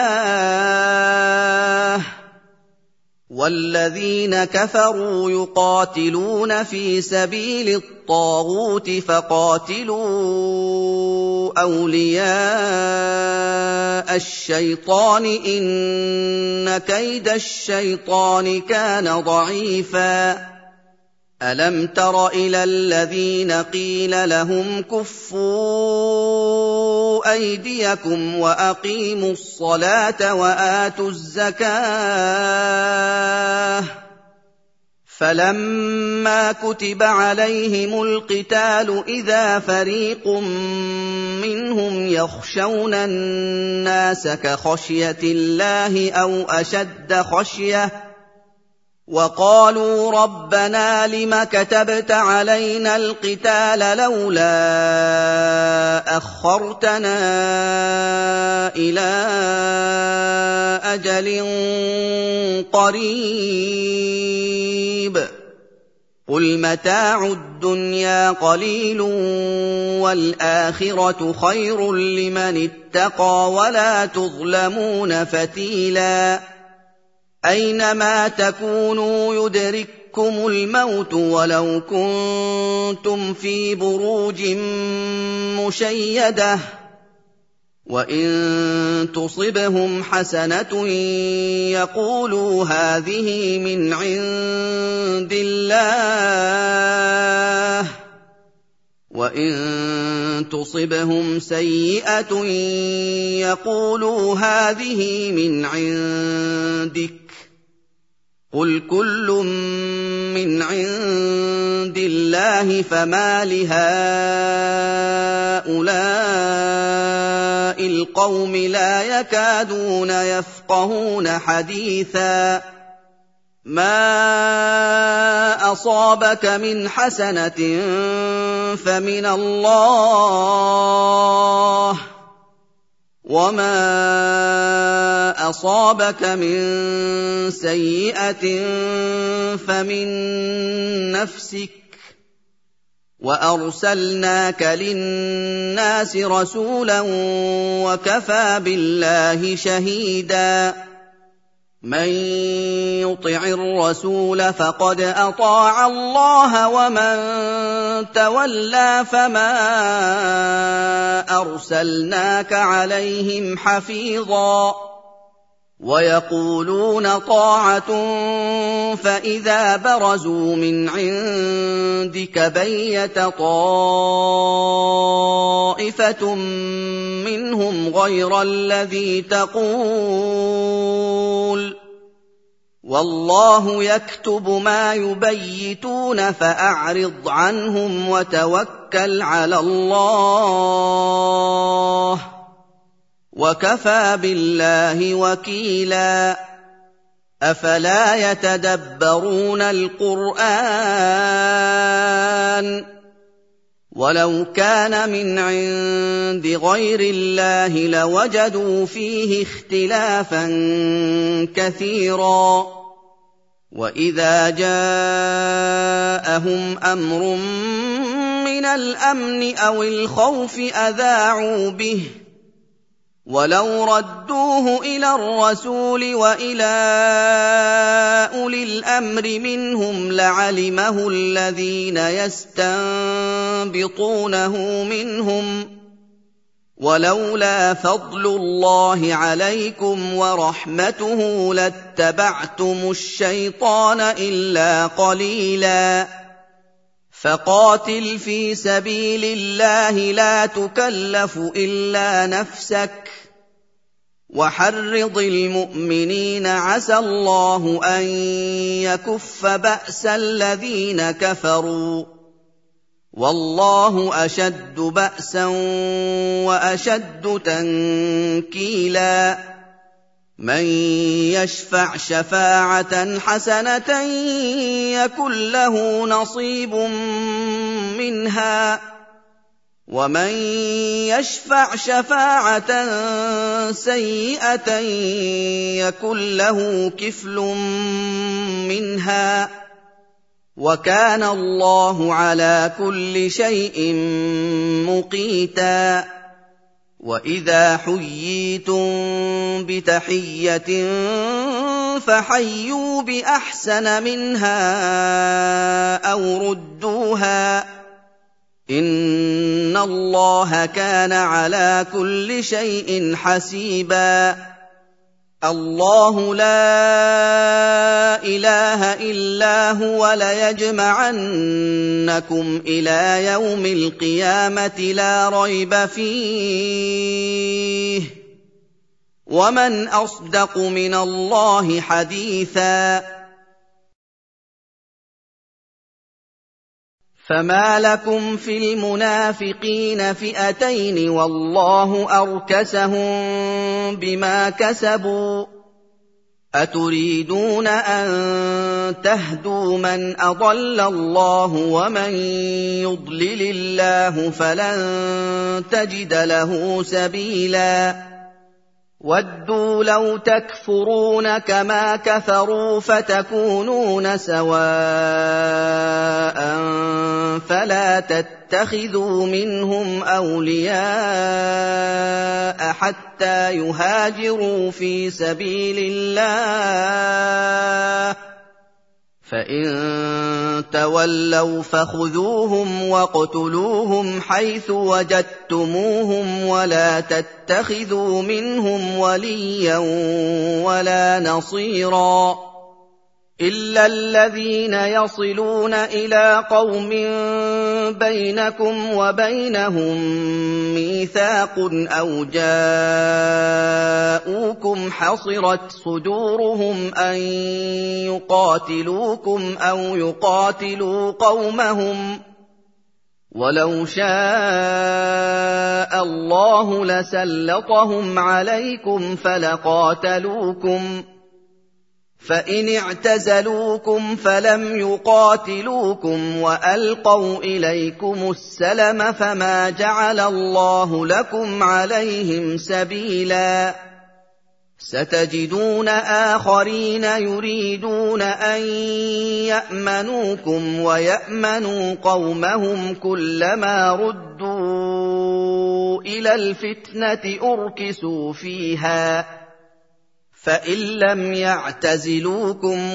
اللَّهِ، وَالَّذِينَ كَفَرُوا يُقَاتِلُونَ فِي سَبِيلِ الطَّاغُوتِ فَقَاتِلُوا أَوْلِيَاءَ الشَّيْطَانِ ۖ إِنَّ كَيْدَ الشَّيْطَانِ كَانَ ضَعِيفًا. أَلَمْ تَرَ إِلَى الَّذِينَ قِيلَ لَهُمْ كُفُّوا أَيْدِيَكُمْ وَأَقِيمُوا الصَّلَاةَ وَآتُوا الزَّكَاةَ فَلَمَّا كُتِبَ عَلَيْهِمُ الْقِتَالُ إِذَا فَرِيقٌ مِّنْهُمْ يَخْشَوْنَ النَّاسَ كَخَشْيَةِ اللَّهِ أَوْ أَشَدَّ خَشْيَةً وَقَالُوا رَبَّنَا لِمَ كَتَبْتَ عَلَيْنَا الْقِتَالَ لَوْلَا أَخَّرْتَنَا إِلَىٰ أَجَلٍ قَرِيبٍ قُلْ مَتَاعُ الدُّنْيَا قَلِيلٌ وَالْآخِرَةُ خَيْرٌ لِّمَنِ اتَّقَىٰ وَلَا تُظْلَمُونَ فَتِيلًا. أَيْنَمَا تَكُونُوا يُدْرِككُّمُ الْمَوْتُ وَلَوْ كُنتُمْ فِي بُرُوجٍ مُّشَيَّدَةٍ ۗ وَإِن تُصِبْهُمْ حَسَنَةٌ يَقُولُوا هَٰذِهِ مِنْ عِندِ اللَّهِ، وَإِن تُصِبْهُمْ سَيِّئَةٌ يَقُولُوا هَٰذِهِ مِنْ عِندِكَ، قُلْ كُلٌّ مِّنْ عِندِ اللَّهِ فَمَالِ هَٰؤُلَاءِ الْقَوْمِ لَا يَكَادُونَ يَفْقَهُونَ حَدِيثًا. مَا أَصَابَكَ مِنْ حَسَنَةٍ فَمِنَ اللَّهِ، وما أصابك من سيئة فمن نفسك وأرسلناك للناس رسولا وكفى بالله شهيدا من يطع الرسول فقد أطاع الله ومن تولى فما أرسلناك عليهم حفيظا ويقولون طاعة فإذا برزوا من عندك بيت طائفة منهم غير الذي تقول والله يكتب ما يبيتون فأعرض عنهم وتوكل على الله وكفى بالله وكيلا أفلا يتدبرون القرآن ولو كان من عند غير الله لوجدوا فيه اختلافا كثيرا وإذا جاءهم أمر من الأمن أو الخوف أذاعوا به ولو ردوه إلى الرسول وإلى أولي الأمر منهم لعلمه الذين يستنبطونه منهم ولولا فضل الله عليكم ورحمته لاتبعتم الشيطان إلا قليلا فقاتل في سبيل الله لا تكلف إلا نفسك وحرض المؤمنين عسى الله أن يكف بأس الذين كفروا والله أشد بأسا وأشد تنكيلا من يشفع شفاعة حسنة يكن له نصيب منها ومن يشفع شفاعة سيئة يكن له كفل منها وكان الله على كل شيء مقيتا وإذا حييتم بتحية فحيوا بأحسن منها أو ردوها إن الله كان على كل شيء حسيبا الله لا إله إلا هو ليجمعنكم إلى يوم القيامة لا ريب فيه ومن أصدق من الله حديثا فما لكم في المنافقين فئتين والله أركسهم بما كسبوا أتريدون أن تهدوا من أضل الله ومن يضلل الله فلن تجد له سبيلا وَدُّوا لَوْ تَكْفُرُونَ كَمَا كَفَرُوا فَتَكُونُونَ سَوَاءً فَلَا تَتَّخِذُوا مِنْهُمْ أَوْلِيَاءَ حَتَّى يُهَاجِرُوا فِي سَبِيلِ اللَّهِ فَإِن تَوَلَّوْا فَخُذُوهُمْ وَاقْتُلُوهُمْ حَيْثُ وَجَدتُّمُوهُمْ وَلَا تَتَّخِذُوا مِنْهُمْ وَلِيًّا وَلَا نَصِيرًا إِلَّا الَّذِينَ يَصِلُونَ إِلَىٰ قَوْمٍ بَيْنَكُمْ وَبَيْنَهُم مِّيثَاقٌ أَوْ جَاءُوكُمْ حَصِرَتْ صُدُورُهُمْ أَن يُقَاتِلُوكُمْ أَوْ يُقَاتِلُوا قَوْمَهُمْ ۚ وَلَوْ شَاءَ اللَّهُ لَسَلَّطَهُمْ عَلَيْكُمْ فَلَقَاتَلُوكُمْ ۚ فإن اعتزلوكم فلم يقاتلوكم وألقوا إليكم السلم فما جعل الله لكم عليهم سبيلا ستجدون آخرين يريدون أن يأمنوكم ويأمنوا قومهم كلما ردوا إلى الفتنة أركسوا فيها فإن لم يعتزلوكم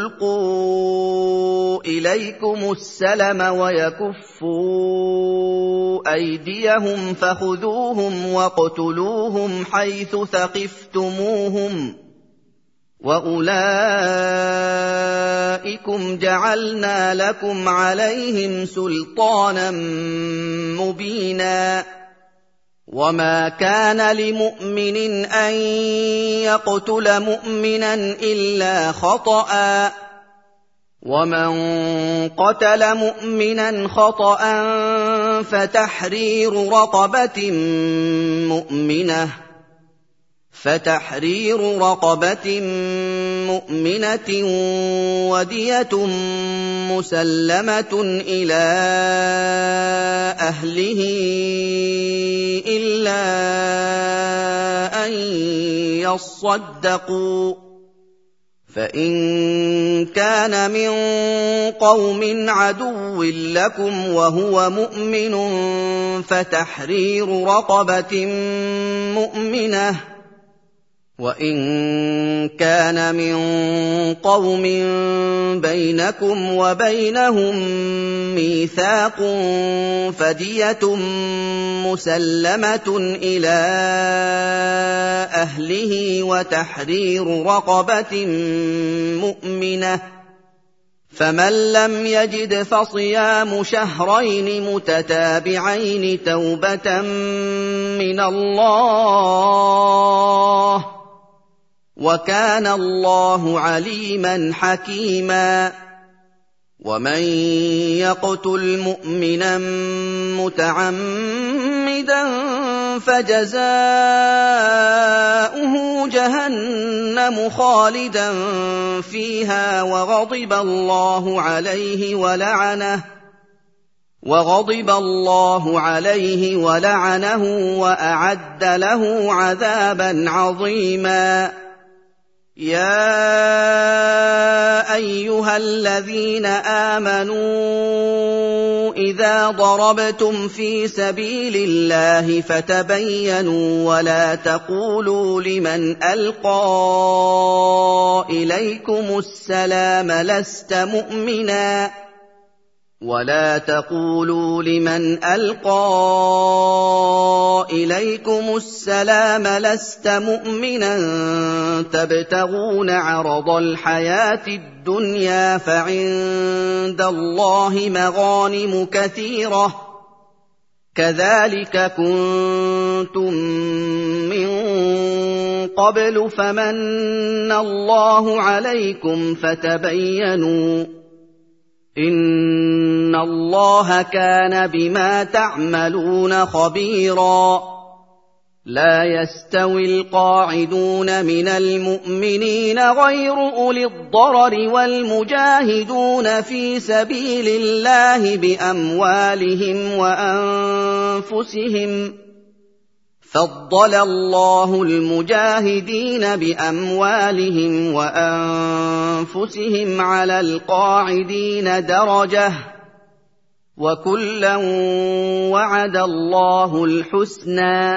ويلقوا إليكم السلم ويكفوا أيديهم فخذوهم واقتلوهم حيث ثقفتموهم وأولئكم جعلنا لكم عليهم سلطانا مبينا وما كان لمؤمن أن يقتل مؤمنا إلا خطأ ومن قتل مؤمنا خطأ فتحرير رقبة مؤمنة فتحرير رقبة مؤمنة ودية مسلمة إلى أهله إلا أن يصدقوا فإن كان من قوم عدو لكم وهو مؤمن فتحرير رقبة مؤمنة وإن كان من قوم بينكم وبينهم ميثاق فدية مسلمة إلى أهله وتحرير رقبة مؤمنة فمن لم يجد فصيام شهرين متتابعين توبة من الله وكان الله عليما حكيما ومن يقتل مؤمنا متعمدا فجزاؤه جهنم خالدا فيها وغضب الله عليه ولعنه وغضب الله عليه ولعنه وأعد له عذابا عظيما يا أيها الذين آمنوا إذا ضربتم في سبيل الله فتبينوا ولا تقولوا لمن ألقى إليكم السلام لست مؤمنا ولا تقولوا لمن ألقى إليكم السلام لست مؤمنا تبتغون عرض الحياة الدنيا فعند الله مغانم كثيرة كذلك كنتم من قبل فمن الله عليكم فتبينوا إن الله كان بما تعملون خبيرا لا يستوي القاعدون من المؤمنين غير أولي الضرر والمجاهدون في سبيل الله بأموالهم وأنفسهم فضل الله المجاهدين بأموالهم وأنفسهم على القاعدين درجة وكلا وعد الله الحسنى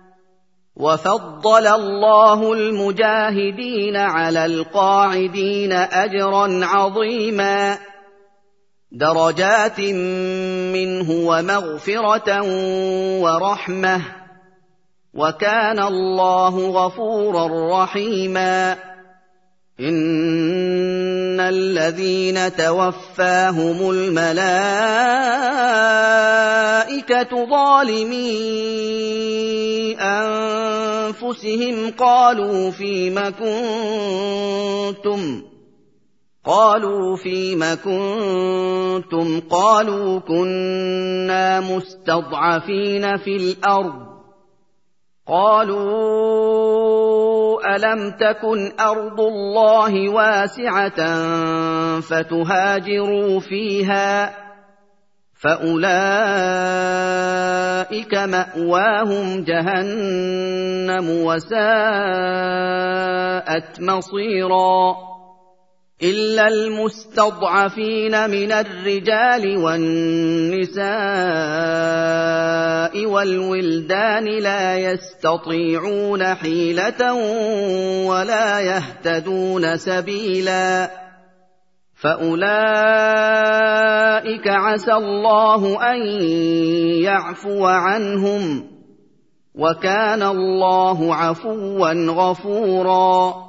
وفضل الله المجاهدين على القاعدين أجرا عظيما درجات منه ومغفرة ورحمة وكان الله غفورا رحيما إن الذين توفاهم الملائكة ظالمي أنفسهم قالوا فيم كنتم قالوا فيم كنتم قالوا كنا مستضعفين في الأرض قالوا ألم تكن أرض الله واسعة فتهاجروا فيها فأولئك مأواهم جهنم وساءت مصيرا إلا المستضعفين من الرجال والنساء والولدان لا يستطيعون حيلة ولا يهتدون سبيلا فأولئك عسى الله أن يعفو عنهم وكان الله عفوا غفورا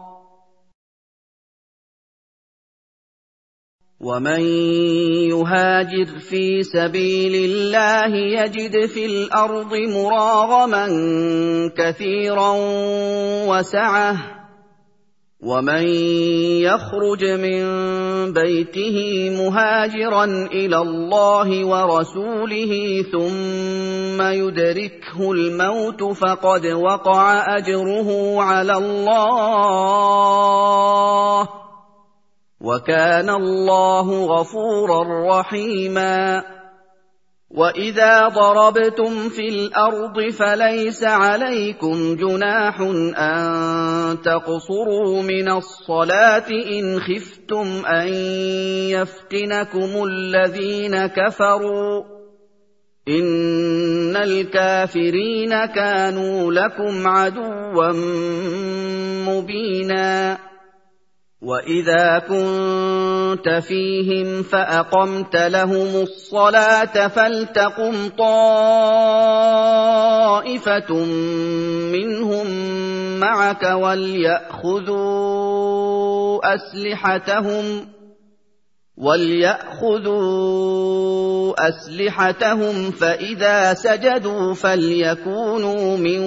ومن يهاجر في سبيل الله يجد في الأرض مراغما كثيرا وسعة ومن يخرج من بيته مهاجرا إلى الله ورسوله ثم يدركه الموت فقد وقع أجره على الله وكان الله غفورا رحيما وإذا ضربتم في الأرض فليس عليكم جناح أن تقصروا من الصلاة إن خفتم أن يفتنكم الذين كفروا إن الكافرين كانوا لكم عدوا مبينا وإذا كنت فيهم فأقمت لهم الصلاة فلتقم طائفة منهم معك وليأخذوا أسلحتهم وليأخذوا أسلحتهم فإذا سجدوا فليكونوا من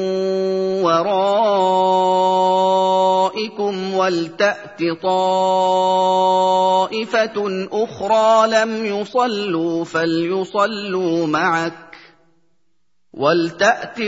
ورائكم ولتأت طائفة أخرى لم يصلوا فليصلوا معك ولتأت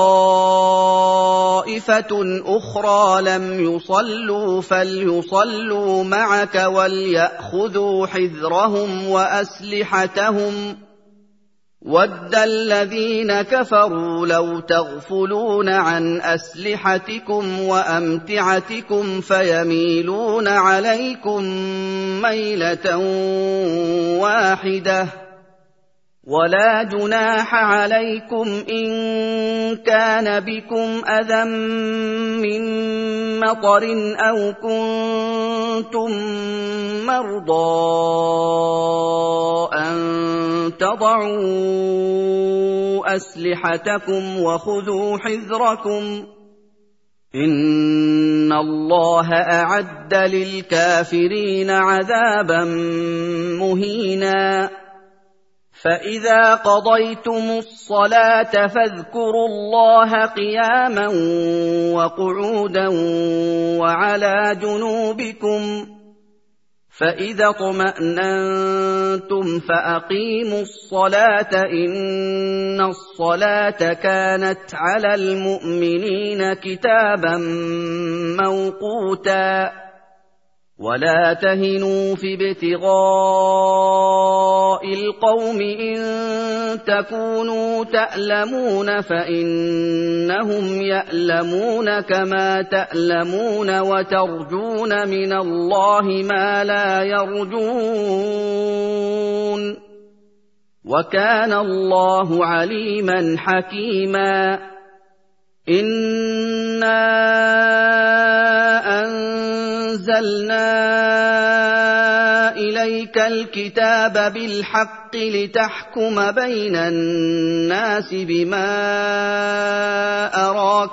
طائفة أخرى لم يصلوا فليصلوا معك وليأخذوا حذرهم وأسلحتهم وَدَّ الَّذِينَ كَفَرُوا لَوْ تَغْفُلُونَ عَنْ أَسْلِحَتِكُمْ وَأَمْتِعَتِكُمْ فَيَمِيلُونَ عَلَيْكُمْ مَيْلَةً وَاحِدَةً وَلَا جُنَاحَ عَلَيْكُمْ إِن كَانَ بِكُمْ أَذًى مِّن مَّطَرٍ أَوْ كُنتُم مَّرْضَىٰ أَن تَضَعُوا أَسْلِحَتَكُمْ وَخُذُوا حِذْرَكُمْ إِنَّ اللَّهَ أَعَدَّ لِلْكَافِرِينَ عَذَابًا مُّهِينًا فَإِذَا قَضَيْتُمُ الصَّلَاةَ فاذْكُرُوا اللَّهَ قِيَامًا وَقُعُودًا وَعَلَىٰ جُنُوبِكُمْ فَإِذَا اطْمَأْنَنتُمْ فَأَقِيمُوا الصَّلَاةَ إِنَّ الصَّلَاةَ كَانَتْ عَلَى الْمُؤْمِنِينَ كِتَابًا مَّوْقُوتًا وَلَا تَهِنُوا فِي ابْتِغَاءِ الْقَوْمِ إِن تَكُونُوا تَأْلَمُونَ فَإِنَّهُمْ يَأْلَمُونَ كَمَا تَأْلَمُونَ وَتَرْجُونَ مِنَ اللَّهِ مَا لَا يَرْجُونَ وَكَانَ اللَّهُ عَلِيمًا حَكِيمًا إِنَّا أَنزَلْنَا إِلَيْكَ الْكِتَابَ بِالْحَقِّ لِتَحْكُمَ بَيْنَ النَّاسِ بِمَا أَرَاكَ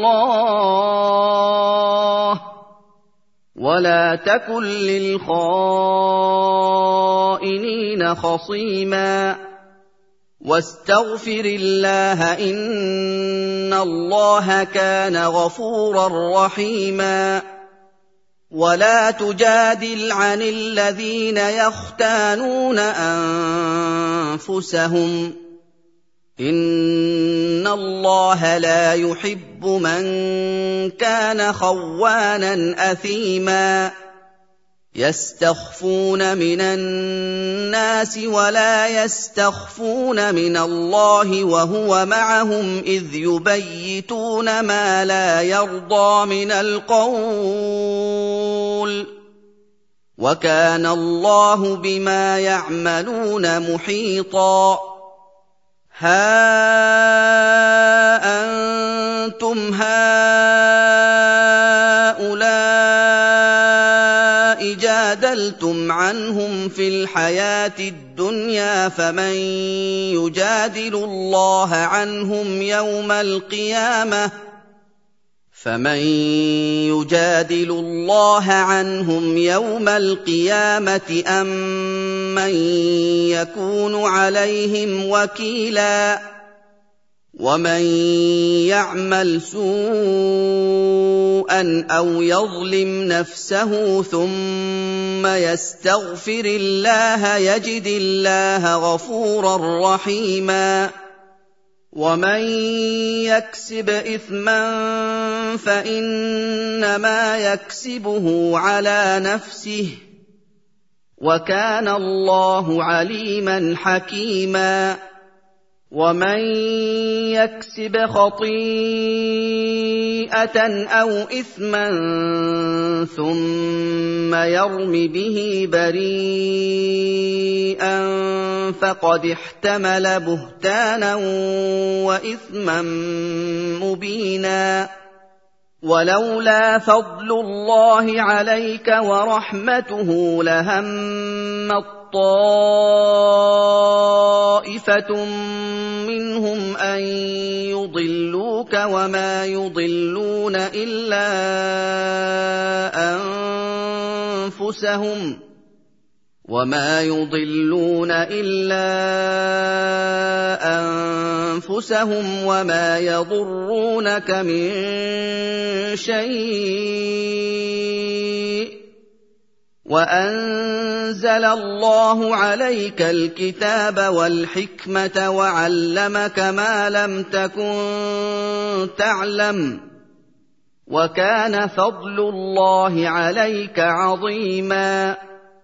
اللَّهُ وَلَا تَكُن لِّلْخَائِنِينَ خَصِيمًا وَاسْتَغْفِرِ اللَّهَ إِنَّ اللَّهَ كَانَ غَفُورًا رَّحِيمًا وَلَا تُجَادِلْ عَنِ الَّذِينَ يَخْتَانُونَ أَنفُسَهُمْ إِنَّ اللَّهَ لَا يُحِبُّ مَن كَانَ خَوَّانًا أَثِيمًا يَسْتَخْفُونَ مِنَ النَّاسِ وَلَا يَسْتَخْفُونَ مِنَ اللَّهِ وَهُوَ مَعَهُمْ إِذْ يُبَيِّتُونَ مَا لَا يَرْضَىٰ مِنَ الْقَوْلِ وَكَانَ اللَّهُ بِمَا يَعْمَلُونَ مُحِيطًا هَا أَنتُمْ هَٰؤُلَاءِ جَادَلْتُمْ عَنْهُمْ فِي الْحَيَاةِ الدُّنْيَا فَمَن يُجَادِلُ اللَّهَ عَنْهُمْ يَوْمَ الْقِيَامَةِ فَمَن يُجَادِلُ اللَّهَ عَنْهُمْ يَوْمَ الْقِيَامَةِ أَم مَّن يَكُونُ عَلَيْهِمْ وَكِيلًا وَمَن يَعْمَلْ سُوءًا أَوْ يَظْلِمْ نَفْسَهُ ثُمَّ يَسْتَغْفِرِ اللَّهَ يَجِدِ اللَّهَ غَفُورًا رَّحِيمًا وَمَن يَكْسِبْ إِثْمًا فَإِنَّمَا يَكْسِبُهُ عَلَىٰ نَفْسِهِ وَكَانَ اللَّهُ عَلِيمًا حَكِيمًا وَمَن يَكْسِبْ خَطِيئَةً أَوْ إِثْمًا ثُمَّ يَرْمِ بِهِ بَرِيئًا فَقَدِ احْتَمَلَ بُهْتَانًا وَإِثْمًا مُّبِينًا وَلَوْلَا فَضْلُ اللَّهِ عَلَيْكَ وَرَحْمَتُهُ لَهَمَّت طَّائِفَةٌ مِّنْهُمْ أَن يُضِلُّوكَ وَمَا يُضِلُّونَ إِلَّا أَنفُسَهُمْ وَمَا يُضِلُّونَ إِلَّا أَنفُسَهُمْ وَمَا يَضُرُّونَكَ مِن شَيْءٍ وَأَنزَلَ اللَّهُ عَلَيْكَ الْكِتَابَ وَالْحِكْمَةَ وَعَلَّمَكَ مَا لَمْ تَكُن تَعْلَمُ وَكَانَ فَضْلُ اللَّهِ عَلَيْكَ عَظِيمًا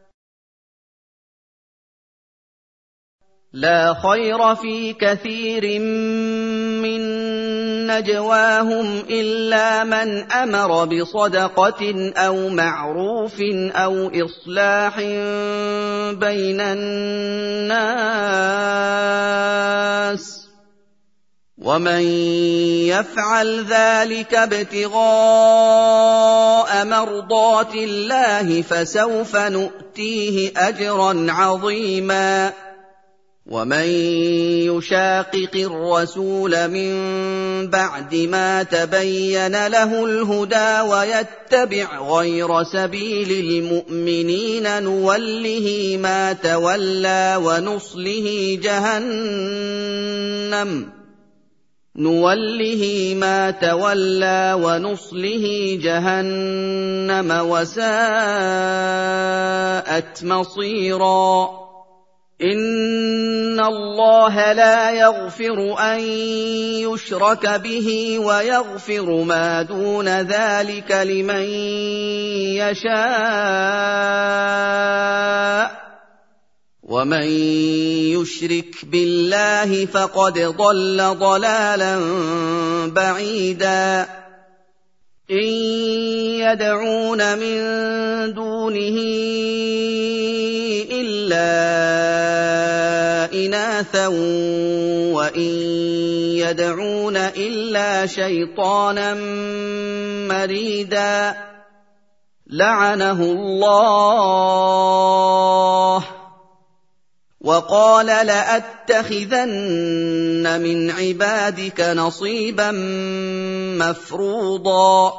لَا خَيْرَ فِي كَثِيرٍ مِّن نَّجْوَاهُمْ إِلَّا مَنْ أَمَرَ بِصَدَقَةٍ أَوْ مَعْرُوفٍ أَوْ إِصْلَاحٍ بَيْنَ النَّاسِ وَمَن يَفْعَلْ ذَلِكَ ابْتِغَاءَ مَرْضَاتِ اللَّهِ فَسَوْفَ نُؤْتِيهِ أَجْرًا عَظِيمًا وَمَن يُشَاقِقِ الرَّسُولَ مِن بَعْدِ مَا تَبَيَّنَ لَهُ الْهُدَىٰ وَيَتَّبِعْ غَيْرَ سَبِيلِ الْمُؤْمِنِينَ نُوَلِّهِ مَا تَوَلَّىٰ وَنُصْلِهِ جَهَنَّمَ نُوَلِّهِ مَا تَوَلَّىٰ وَنُصْلِهِ جَهَنَّمَ وَسَاءَتْ مَصِيرًا إِنَّ اللَّهَ لَا يَغْفِرُ أَن يُشْرَكَ بِهِ وَيَغْفِرُ مَا دُونَ ذَلِكَ لِمَن يَشَاءُ وَمَن يُشْرِكْ بِاللَّهِ فَقَدْ ضَلَّ ضَلَالًا بَعِيدًا إِن يَدْعُونَ مِن دُونِهِ إِلَّا إِنَاثًا وَإِن يَدْعُونَ إِلَّا شَيْطَانًا مَّرِيدًا لَّعَنَهُ اللَّهُ وَقَالَ لَأَتَّخِذَنَّ مِنْ عِبَادِكَ نَصِيبًا مَّفْرُوضًا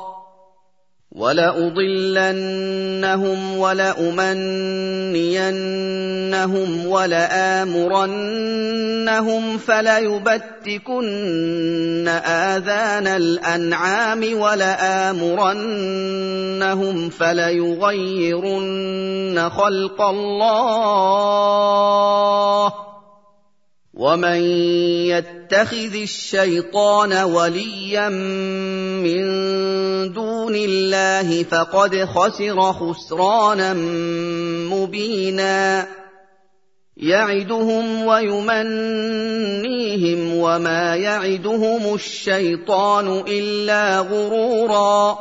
وَلَأُضِلَّنَّهُمْ وَلَأُمَنِّيَنَّهُمْ وَلَآمُرَنَّهُمْ فَلَيُبَتِّكُنَّ آذَانَ الْأَنْعَامِ وَلَآمُرَنَّهُمْ فَلَيُغَيِّرُنَّ خَلْقَ اللَّهِ ومن يتخذ الشيطان وليا من دون الله فقد خسر خسرانا مبينا يعدهم ويمنيهم وما يعدهم الشيطان إلا غرورا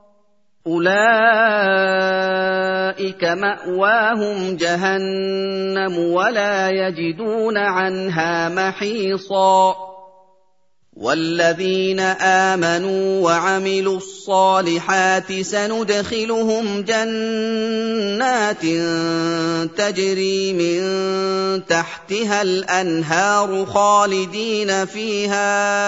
أولئك مأواهم جهنم ولا يجدون عنها محيصا والذين آمنوا وعملوا الصالحات سندخلهم جنات تجري من تحتها الأنهار خالدين فيها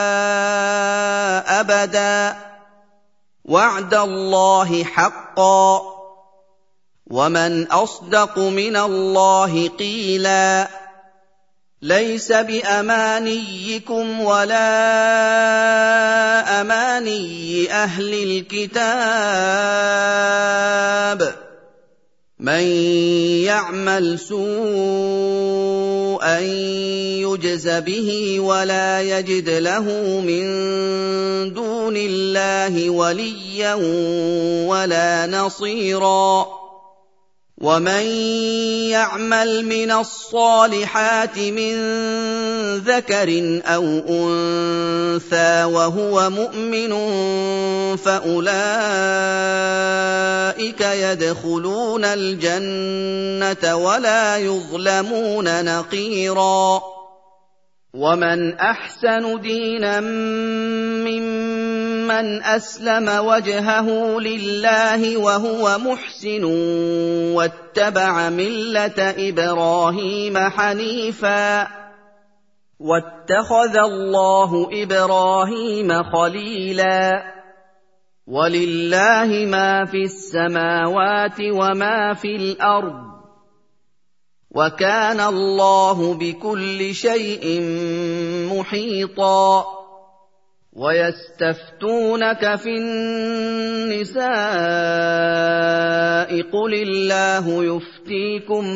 أبدا وعد الله حقا ومن أصدق من الله قيلا ليس بأمانيكم ولا أماني أهل الكتاب من يعمل سوءا يجز به ولا يجد له من دون الله وليا ولا نصيرا ومن يعمل من الصالحات من ذكر أو أنثى وهو مؤمن فأولئك يدخلون الجنة ولا يظلمون نقيرا ومن أحسن دينا ممن أسلم وجهه لله وهو محسن واتبع ملة إبراهيم حنيفا واتخذ الله إبراهيم خليلا ولله ما في السماوات وما في الأرض وكان الله بكل شيء محيطا ويستفتونك في النساء قل الله يفتيكم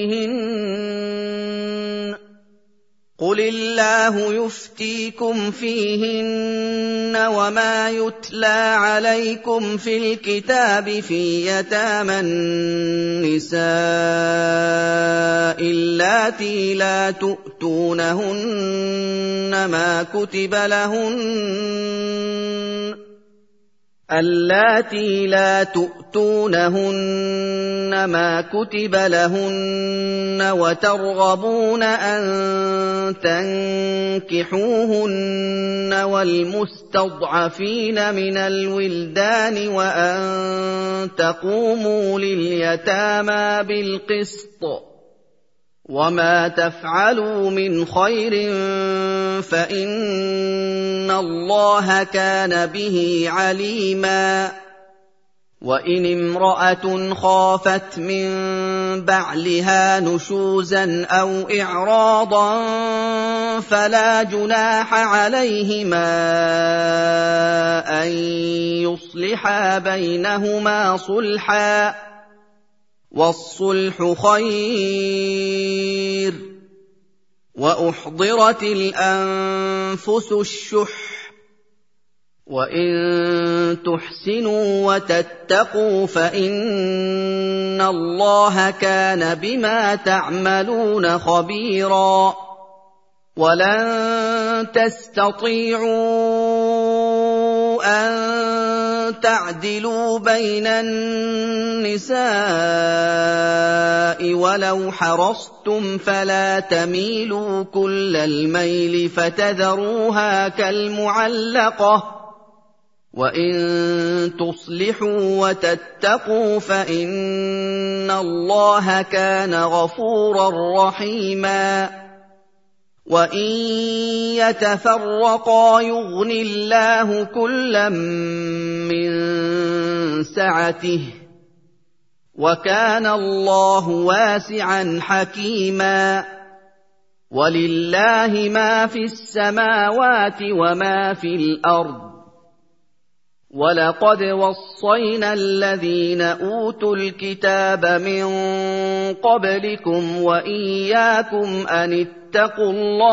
فيهن قل الله يفتيكم فيهن وما يتلى عليكم في الكتاب في يتامى النساء اللاتي لا تؤتونهن ما كتب لهن اللاتي لا تؤتونهن ما كتب لهن وترغبون أن تنكحوهن والمستضعفين من الولدان وأن تقوموا لليتامى بالقسط وما تفعلوا من خير فإن الله كان به عليما وإن امرأة خافت من بعلها نشوزا أو إعراضا فلا جناح عليهما أن يصلحا بينهما صلحا والصلح خير وأحضرت الأنفس الشح وإن تحسنوا وتتقوا فإن الله كان بما تعملون خبيرا ولن تستطيعوا أن تعدلوا بين النساء ولو حرصتم فلا تميلوا كل الميل فتذروها كالمعلقة وإن تصلحوا وتتقوا فإن الله كان غفورا رحيما وإن يتفرقا يغن الله كلا من سعته وكان الله واسعا حكيما ولله ما في السماوات وما في الأرض وَلَقَدْ وَصَّيْنَا الَّذِينَ أُوتُوا الْكِتَابَ مِن قَبْلِكُمْ وَإِيَّاكُمْ أَنِ اتَّقُوا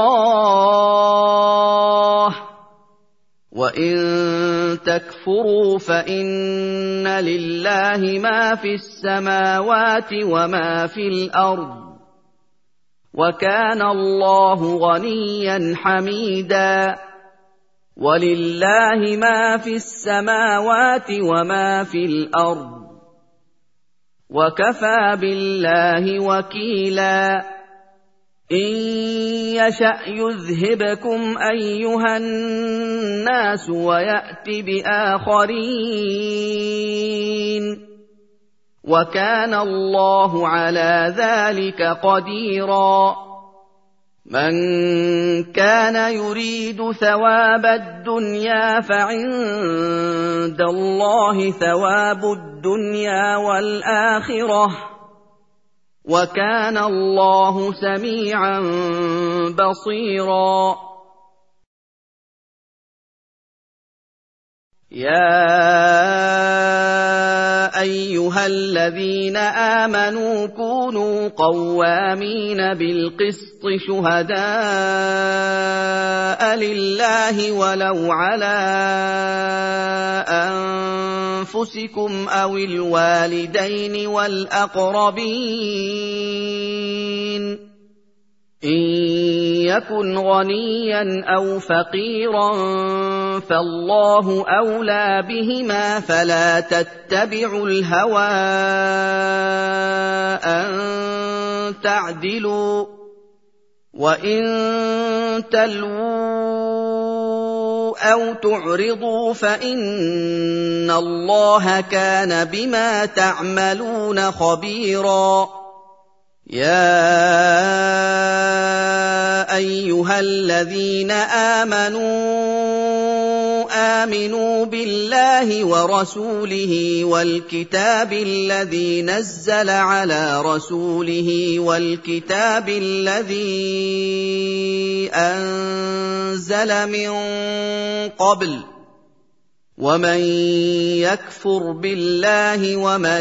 اللَّهَ ۚ وَإِن تَكْفُرُوا فَإِنَّ لِلَّهِ مَا فِي السَّمَاوَاتِ وَمَا فِي الْأَرْضِ ۚ وَكَانَ اللَّهُ غَنِيًّا حَمِيدًا. وَلِلَّهِ مَا فِي السَّمَاوَاتِ وَمَا فِي الْأَرْضِ ۚ وَكَفَىٰ بِاللَّهِ وَكِيلًا. إِن يَشَأْ يُذْهِبْكُمْ أَيُّهَا النَّاسُ وَيَأْتِ بِآخَرِينَ ۚ وَكَانَ اللَّهُ عَلَىٰ ذَٰلِكَ قَدِيرًا. مَن كَانَ يُرِيدُ ثَوَابَ الدُّنْيَا فَعِندَ اللَّهِ ثَوَابُ الدُّنْيَا وَالْآخِرَةِ ۚ وَكَانَ اللَّهُ سَمِيعًا بَصِيرًا. يَا أَيُّهَا الَّذِينَ آمَنُوا كُونُوا قَوَّامِينَ بِالْقِسْطِ شُهَدَاءَ لِلَّهِ وَلَوْ عَلَىٰ أَنفُسِكُمْ أَوِ الْوَالِدَيْنِ وَالْأَقْرَبِينَ إِن يَكُنْ غَنِيًّا أَوْ فَقِيرًا فَاللَّهُ أَوْلَىٰ بِهِمَا فَلَا تَتَّبِعُوا الْهَوَىٰ أَن تَعْدِلُوا ۚ وَإِن تَلْوُوا أَوْ تُعْرِضُوا فَإِنَّ اللَّهَ كَانَ بِمَا تَعْمَلُونَ خَبِيرًا. يَا أَيُّهَا الَّذِينَ آمَنُوا آمِنُوا بِاللَّهِ وَرَسُولِهِ وَالْكِتَابِ الَّذِي نَزَّلَ عَلَىٰ رَسُولِهِ وَالْكِتَابِ الَّذِي أَنزَلَ مِن قَبْلُ ۚ وَمَن يَكْفُرْ بِاللَّهِ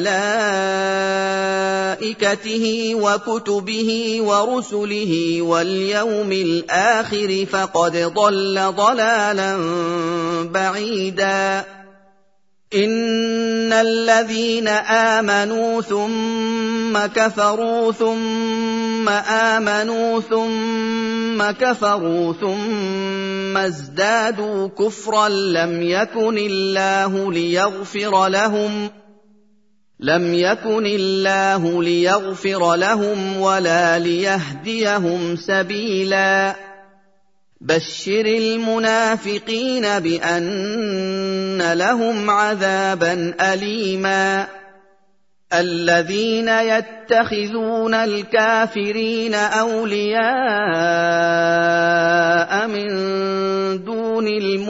وَمَلَائِكَتِهِ وَكُتُبِهِ وَرُسُلِهِ وَالْيَوْمِ الْآخِرِ فَقَدْ ضَلَّ ضَلَالًا بَعِيدًا. إِنَّ الَّذِينَ آمَنُوا ثُمَّ كَفَرُوا ثُمَّ آمَنُوا ثُمَّ كَفَرُوا ثُمَّ ازْدَادُوا كُفْرًا لَّمْ يَكُنِ اللَّهُ لِيَغْفِرَ لَهُمْ لَمْ يَكُنِ اللَّهُ لِيَغْفِرَ لَهُمْ وَلَا لِيَهْدِيَهُمْ سَبِيلًا. بَشِّرِ الْمُنَافِقِينَ بِأَنَّ لَهُمْ عَذَابًا أَلِيمًا. الَّذِينَ يَتَّخِذُونَ الْكَافِرِينَ أَوْلِيَاءَ مِن دُونِ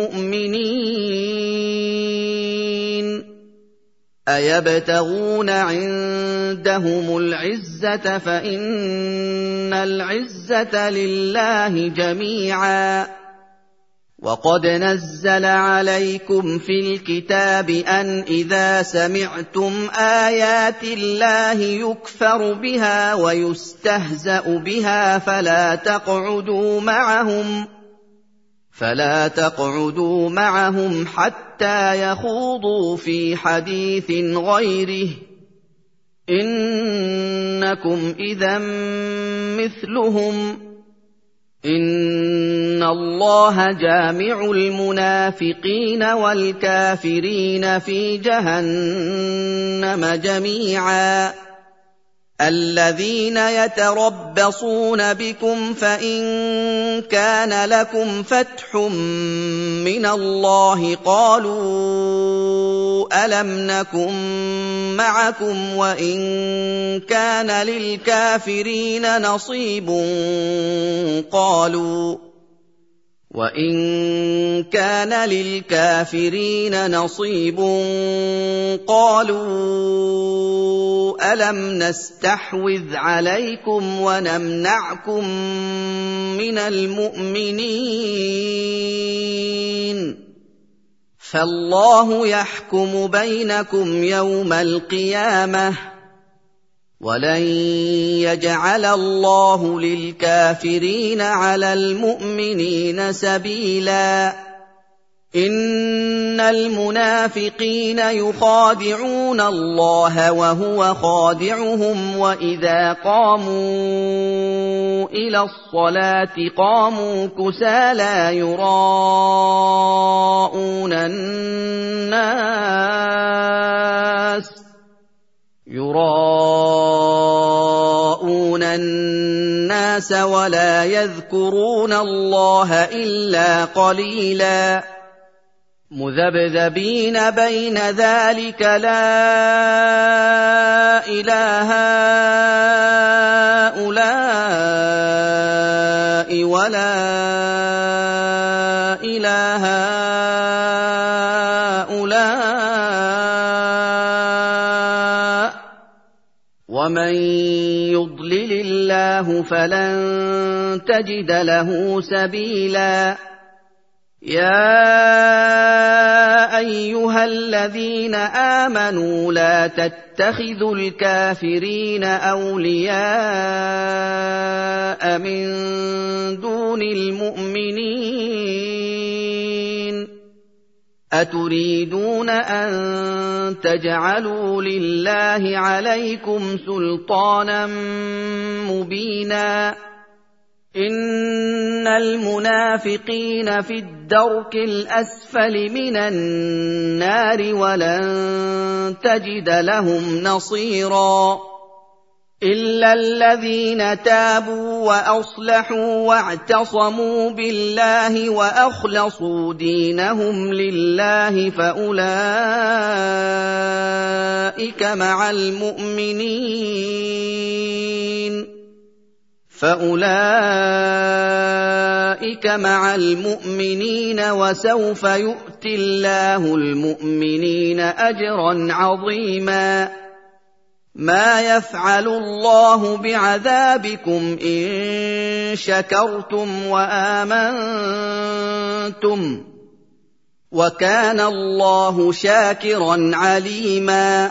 الْمُؤْمِنِينَ أَيَبْتَغُونَ عِندَهُمُ الْعِزَّةَ فَإِنَّ الْعِزَّةَ لِلَّهِ جَمِيعًا. وَقَدْ نَزَّلَ عَلَيْكُمْ فِي الْكِتَابِ أَنْ إِذَا سَمِعْتُمْ آيَاتِ اللَّهِ يُكْفَرُ بِهَا وَيُسْتَهْزَأُ بِهَا فَلَا تَقْعُدُوا مَعَهُمْ فَلَا تَقْعُدُوا مَعَهُمْ حَتَّىٰ يَخُوضُوا فِي حَدِيثٍ غَيْرِهِ ۚ إِنَّكُمْ إِذًا مِّثْلُهُمْ ۗ إِنَّ اللَّهَ جَامِعُ الْمُنَافِقِينَ وَالْكَافِرِينَ فِي جَهَنَّمَ جَمِيعًا. الَّذِينَ يَتَرَبَّصُونَ بِكُمْ فَإِن كَانَ لَكُمْ فَتْحٌ مِّنَ اللَّهِ قَالُوا أَلَمْ نَكُن مَّعَكُمْ وَإِن كَانَ لِلْكَافِرِينَ نَصِيبٌ قَالُوا وَإِن كَانَ لِلْكَافِرِينَ نَصِيبٌ قَالُوا أَلَمْ نَسْتَحْوِذْ عَلَيْكُمْ وَنَمْنَعْكُم مِّنَ الْمُؤْمِنِينَ فالله يحكم بينكم يوم القيامة ولن يجعل الله للكافرين على المؤمنين سبيلا إن المنافقين يخادعون الله وهو خادعهم وإذا قاموا إلى الصلاة قاموا كسالى يراءون الناس يراءون الناس ولا يذكرون الله إلا قليلا مذبذبين بين ذلك لا إله هؤلاء ولا إله هؤلاء ومن يضلل الله فلن تجد له سبيلا يا أيها الذين آمنوا لا تتخذوا الكافرين أولياء من دون المؤمنين أتريدون أن تجعلوا لله عليكم سلطانا مبينا إن المنافقين في الدرك الأسفل من النار ولن تجد لهم نصيرا إلا الذين تابوا وأصلحوا واعتصموا بالله وأخلصوا دينهم لله فأولئك مع المؤمنين فأولئك مع المؤمنين وسوف يؤتي الله المؤمنين أجرا عظيما ما يفعل الله بعذابكم إن شكرتم وآمنتم وكان الله شاكرا عليما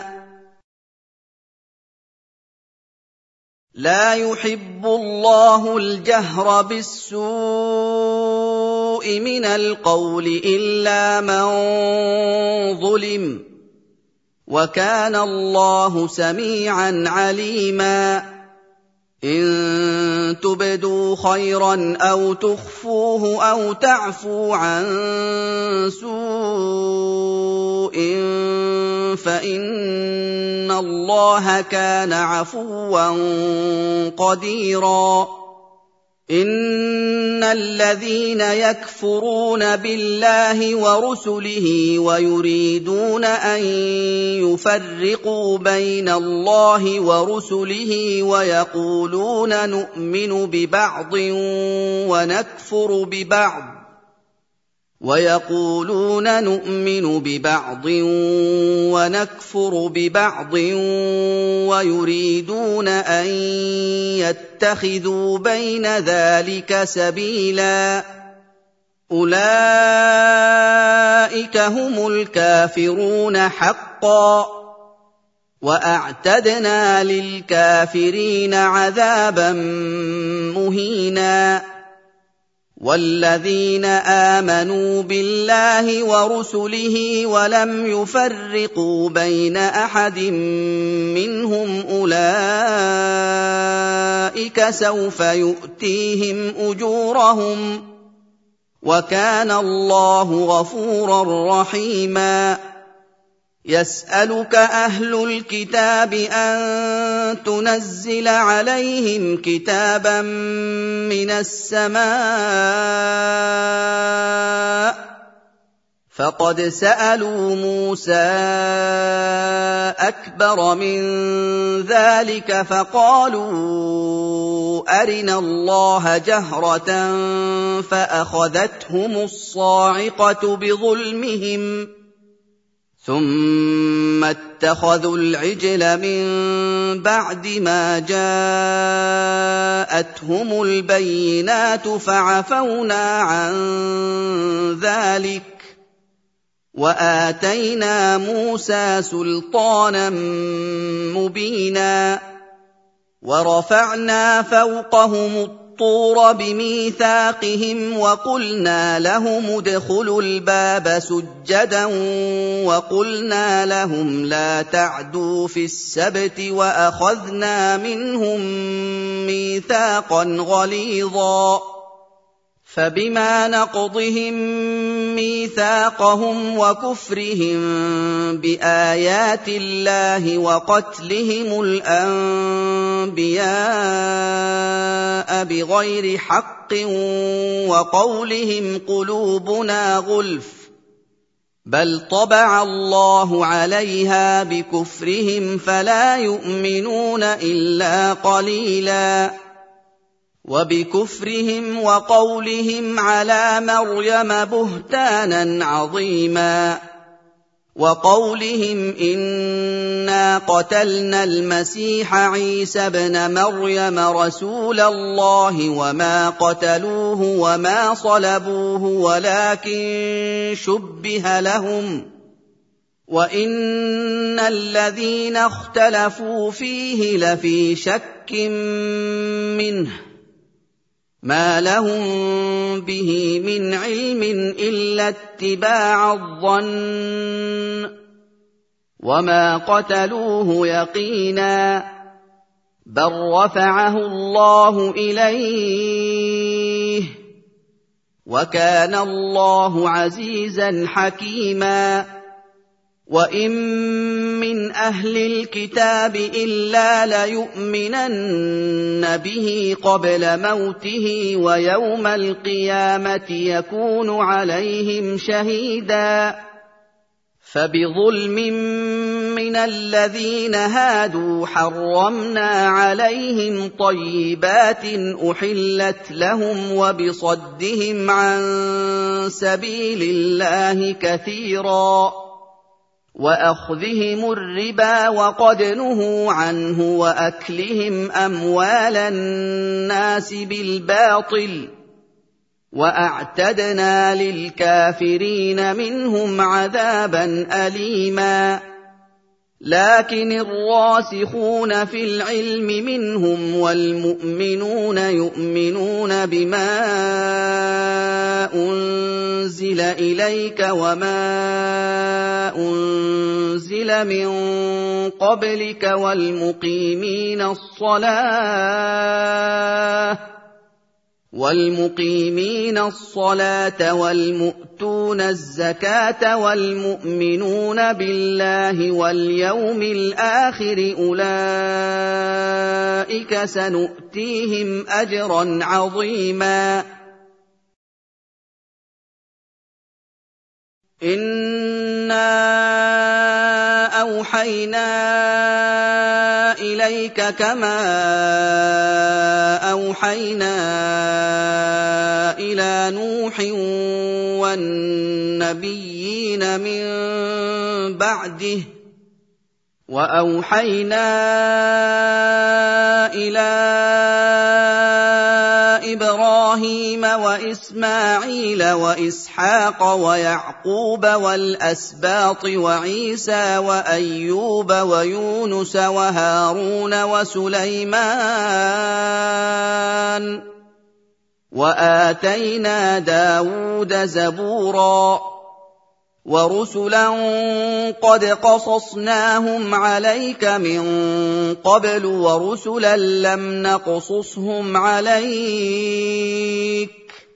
لا يحب الله الجهر بالسوء من القول إلا من ظلم وكان الله سميعا عليما إن تبدوا خيرا أو تخفوه أو تعفوا عن سوء فإن الله كان عفوا قديرا إن الذين يكفرون بالله ورسله ويريدون أن يفرقوا بين الله ورسله ويقولون نؤمن ببعض ونكفر ببعض ويقولون نؤمن ببعض ونكفر ببعض ويريدون أن يتخذوا بين ذلك سبيلا أولئك هم الكافرون حقا وأعتدنا للكافرين عذابا مهينا والذين آمنوا بالله ورسله ولم يفرقوا بين أحد منهم أولئك سوف يؤتيهم أجورهم وكان الله غفورا رحيما يسألك أهل الكتاب أن تنزل عليهم كتابا من السماء فقد سألوا موسى أكبر من ذلك فقالوا أرنا الله جهرة فأخذتهم الصاعقة بظلمهم ثم اتخذوا العجل من بعد ما جاءتهم البينات فعفونا عن ذلك وآتينا موسى سلطانا مبينا ورفعنا فوقهم الطور بميثاقهم وقلنا لهم ادخلوا الباب سجدا وقلنا لهم لا تعدوا في السبت وأخذنا منهم ميثاقا غليظا فبما نقضهم ميثاقهم وكفرهم بآيات الله وقتلهم الأنبياء بغير حق وقولهم قلوبنا غلف بل طبع الله عليها بكفرهم فلا يؤمنون إلا قليلا وبكفرهم وقولهم على مريم بهتانا عظيما وقولهم إنا قتلنا المسيح عيسى ابن مريم رسول الله وما قتلوه وما صلبوه ولكن شبه لهم وإن الذين اختلفوا فيه لفي شك منه ما لهم به من علم إلا اتباع الظن وما قتلوه يقينا بل رفعه الله إليه وكان الله عزيزا حكيما وإن من أهل الكتاب إلا ليؤمنن به قبل موته ويوم القيامة يكون عليهم شهيدا فبظلم من الذين هادوا حرمنا عليهم طيبات أحلت لهم وبصدهم عن سبيل الله كثيرا وأخذهم الربا وقد نهوا عنه وأكلهم أموال الناس بالباطل وأعتدنا للكافرين منهم عذابا أليما لكن الراسخون في العلم منهم والمؤمنون يؤمنون بما أنزل إليك وما أنزل من قبلك والمقيمين الصلاة والمقيمين الصلاة والمؤتون الزكاة والمؤمنون بالله واليوم الآخر أولئك سنؤتيهم أجرا عظيما إنا أوحينا إليك كما أوحينا إلى نوح والنبيين من بعده وأوحينا إلى إبراهيم وإسماعيل وإسحاق ويعقوب والأسباط وعيسى وأيوب ويونس وهارون وسليمان وآتينا داود زبورا ورسلا قد قصصناهم عليك من قبل ورسلا لم نقصصهم عليك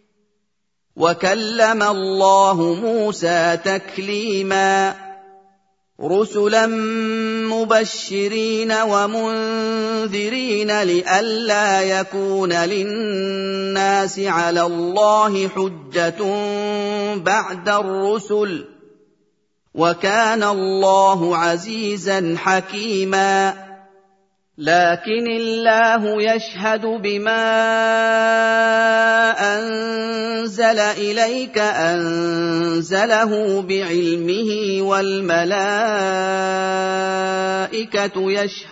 وكلم الله موسى تكليما رسلا مبشرين ومنذرين لئلا يكون للناس على الله حجة بعد الرسل وكان الله عزيزا حكيما لكن الله يشهد بما أنزل إليك أنزله بعلمه والملائكة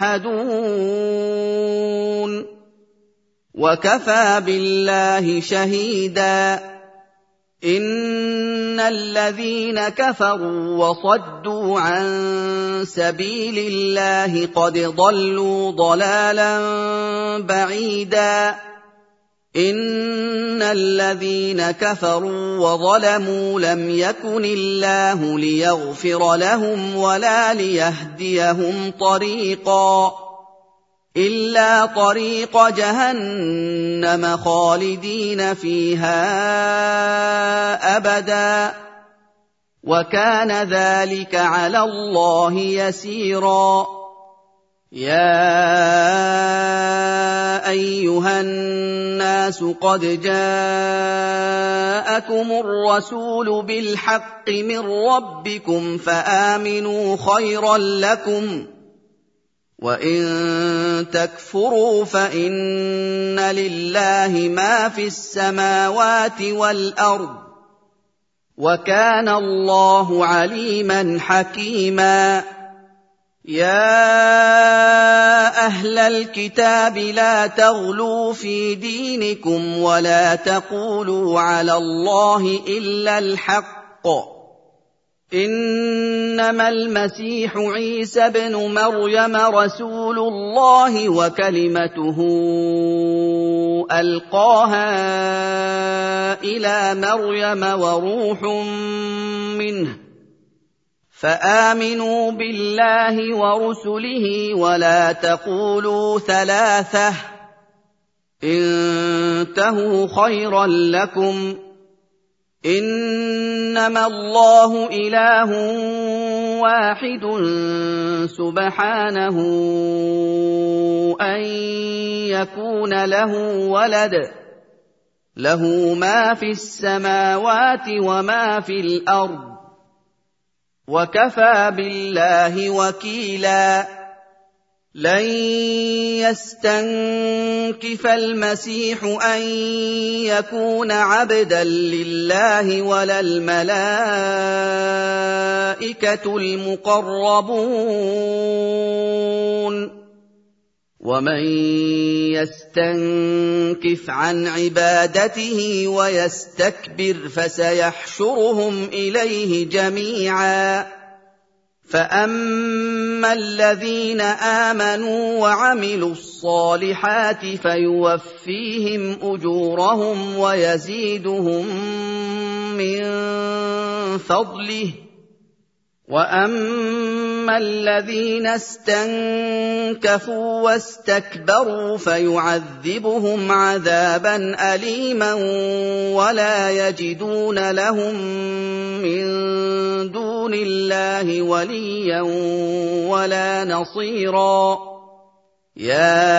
يشهدون وكفى بالله شهيدا إِنَّ الَّذِينَ كَفَرُوا وَصَدُّوا عَن سَبِيلِ اللَّهِ قَدْ ضَلُّوا ضَلَالًا بَعِيدًا إِنَّ الَّذِينَ كَفَرُوا وَظَلَمُوا لَمْ يَكُنِ اللَّهُ لِيَغْفِرَ لَهُمْ وَلَا لِيَهْدِيَهُمْ طَرِيقًا إِلَّا طَرِيقَ جَهَنَّمَ خَالِدِينَ فِيهَا أَبَدًا وَكَانَ ذَلِكَ عَلَى اللَّهِ يَسِيرًا يَا أَيُّهَا النَّاسُ قَدْ جَاءَكُمُ الرَّسُولُ بِالْحَقِّ مِنْ رَبِّكُمْ فَآمِنُوا خَيْرًا لَكُمْ وَإِن تَكْفُرُوا فَإِنَّ لِلَّهِ مَا فِي السَّمَاوَاتِ وَالْأَرْضِ وَكَانَ اللَّهُ عَلِيمًا حَكِيمًا يَا أَهْلَ الْكِتَابِ لَا تَغْلُوا فِي دِينِكُمْ وَلَا تَقُولُوا عَلَى اللَّهِ إِلَّا الْحَقَّ إِنَّمَا الْمَسِيحُ عِيسَى ابْنُ مَرْيَمَ رَسُولُ اللَّهِ وَكَلِمَتُهُ أَلْقَاهَا إِلَىٰ مَرْيَمَ وَرُوحٌ مِّنْهُ فَآمِنُوا بِاللَّهِ وَرُسُلِهِ وَلَا تَقُولُوا ثَلَاثَةٌ انتهوا خَيْرًا لَّكُمْ إِنَّمَا اللَّهُ إِلَٰهٌ وَاحِدٌ سُبْحَانَهُ أَن يَكُونَ لَهُ وَلَدٌ لَّهُ مَا فِي السَّمَاوَاتِ وَمَا فِي الْأَرْضِ وَكَفَىٰ بِاللَّهِ وَكِيلًا لَن يَسْتَنكِفَ الْمَسِيحُ أَن يَكُونَ عَبْدًا لِّلَّهِ وَلَا الْمَلَائِكَةُ الْمُقَرَّبُونَ وَمَن يَسْتَنكِفْ عَنْ عِبَادَتِهِ وَيَسْتَكْبِرْ فَسَيَحْشُرُهُمْ إِلَيْهِ جَمِيعًا فَأَمَّا الَّذِينَ آمَنُوا وَعَمِلُوا الصَّالِحَاتِ فَيُوَفِّيهِمْ أُجُورَهُمْ وَيَزِيدُهُم مِّن فَضْلِهِ وَأَمَّا الَّذِينَ اسْتَنكَفُوا وَاسْتَكْبَرُوا فَيُعَذِّبُهُمْ عَذَابًا أَلِيمًا وَلَا يَجِدُونَ لَهُم مِّن دُونِ اللَّهِ وَلِيًّا وَلَا نَصِيرًا يَا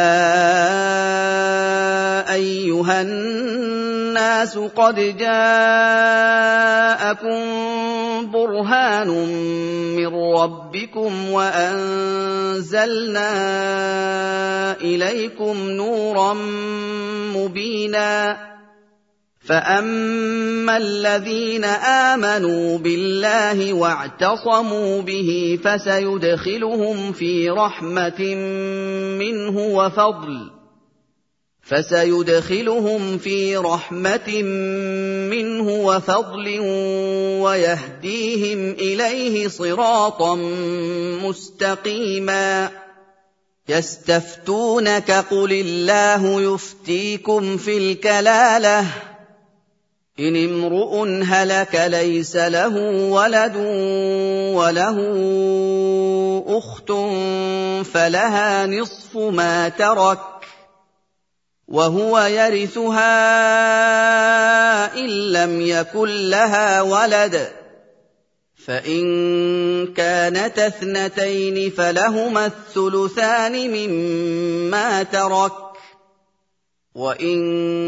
أَيُّهَا النَّاسُ قَدْ جَاءَكُم بُرْهَانٌ مِّن رَّبِّكُمْ وَأَنزَلْنَا إِلَيْكُمْ نُورًا مُّبِينًا فَأَمَّا الَّذِينَ آمَنُوا بِاللَّهِ وَاعْتَصَمُوا بِهِ فَسَيُدْخِلُهُمْ فِي رَحْمَةٍ مِّنْهُ وَفَضْلٍ فَسَيُدْخِلُهُمْ فِي رَحْمَةٍ مِّنْهُ وَفَضْلٍ وَيَهْدِيهِمْ إِلَيْهِ صِرَاطًا مُّسْتَقِيمًا يَسْتَفْتُونَكَ قُلِ اللَّهُ يُفْتِيكُمْ فِي الْكَلَالَةِ إِنِ امْرُؤٌ هَلَكَ لَيْسَ لَهُ وَلَدٌ وَلَهُ أُخْتٌ فَلَهَا نِصْفُ مَا تَرَكَ وَهُوَ يَرِثُهَا إِن لَّمْ يَكُن لَّهَا وَلَدٌ فَإِن كَانَتَا اثْنَتَيْنِ فَلَهُمَا الثُّلُثَانِ مِمَّا تَرَكَ وَإِن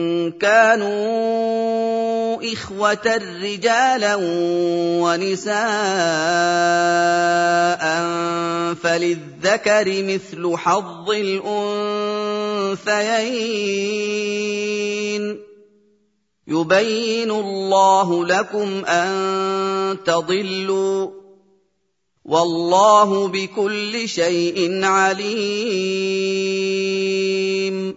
كَانُوا إِخْوَةً رِّجَالًا وَنِسَاءً فَلِلذَّكَرِ مِثْلُ حَظِّ الْأُنثَيَيْنِ يُبَيِّنُ اللَّهُ لَكُمْ أَن تَضِلُّوا وَاللَّهُ بِكُلِّ شَيْءٍ عَلِيمٌ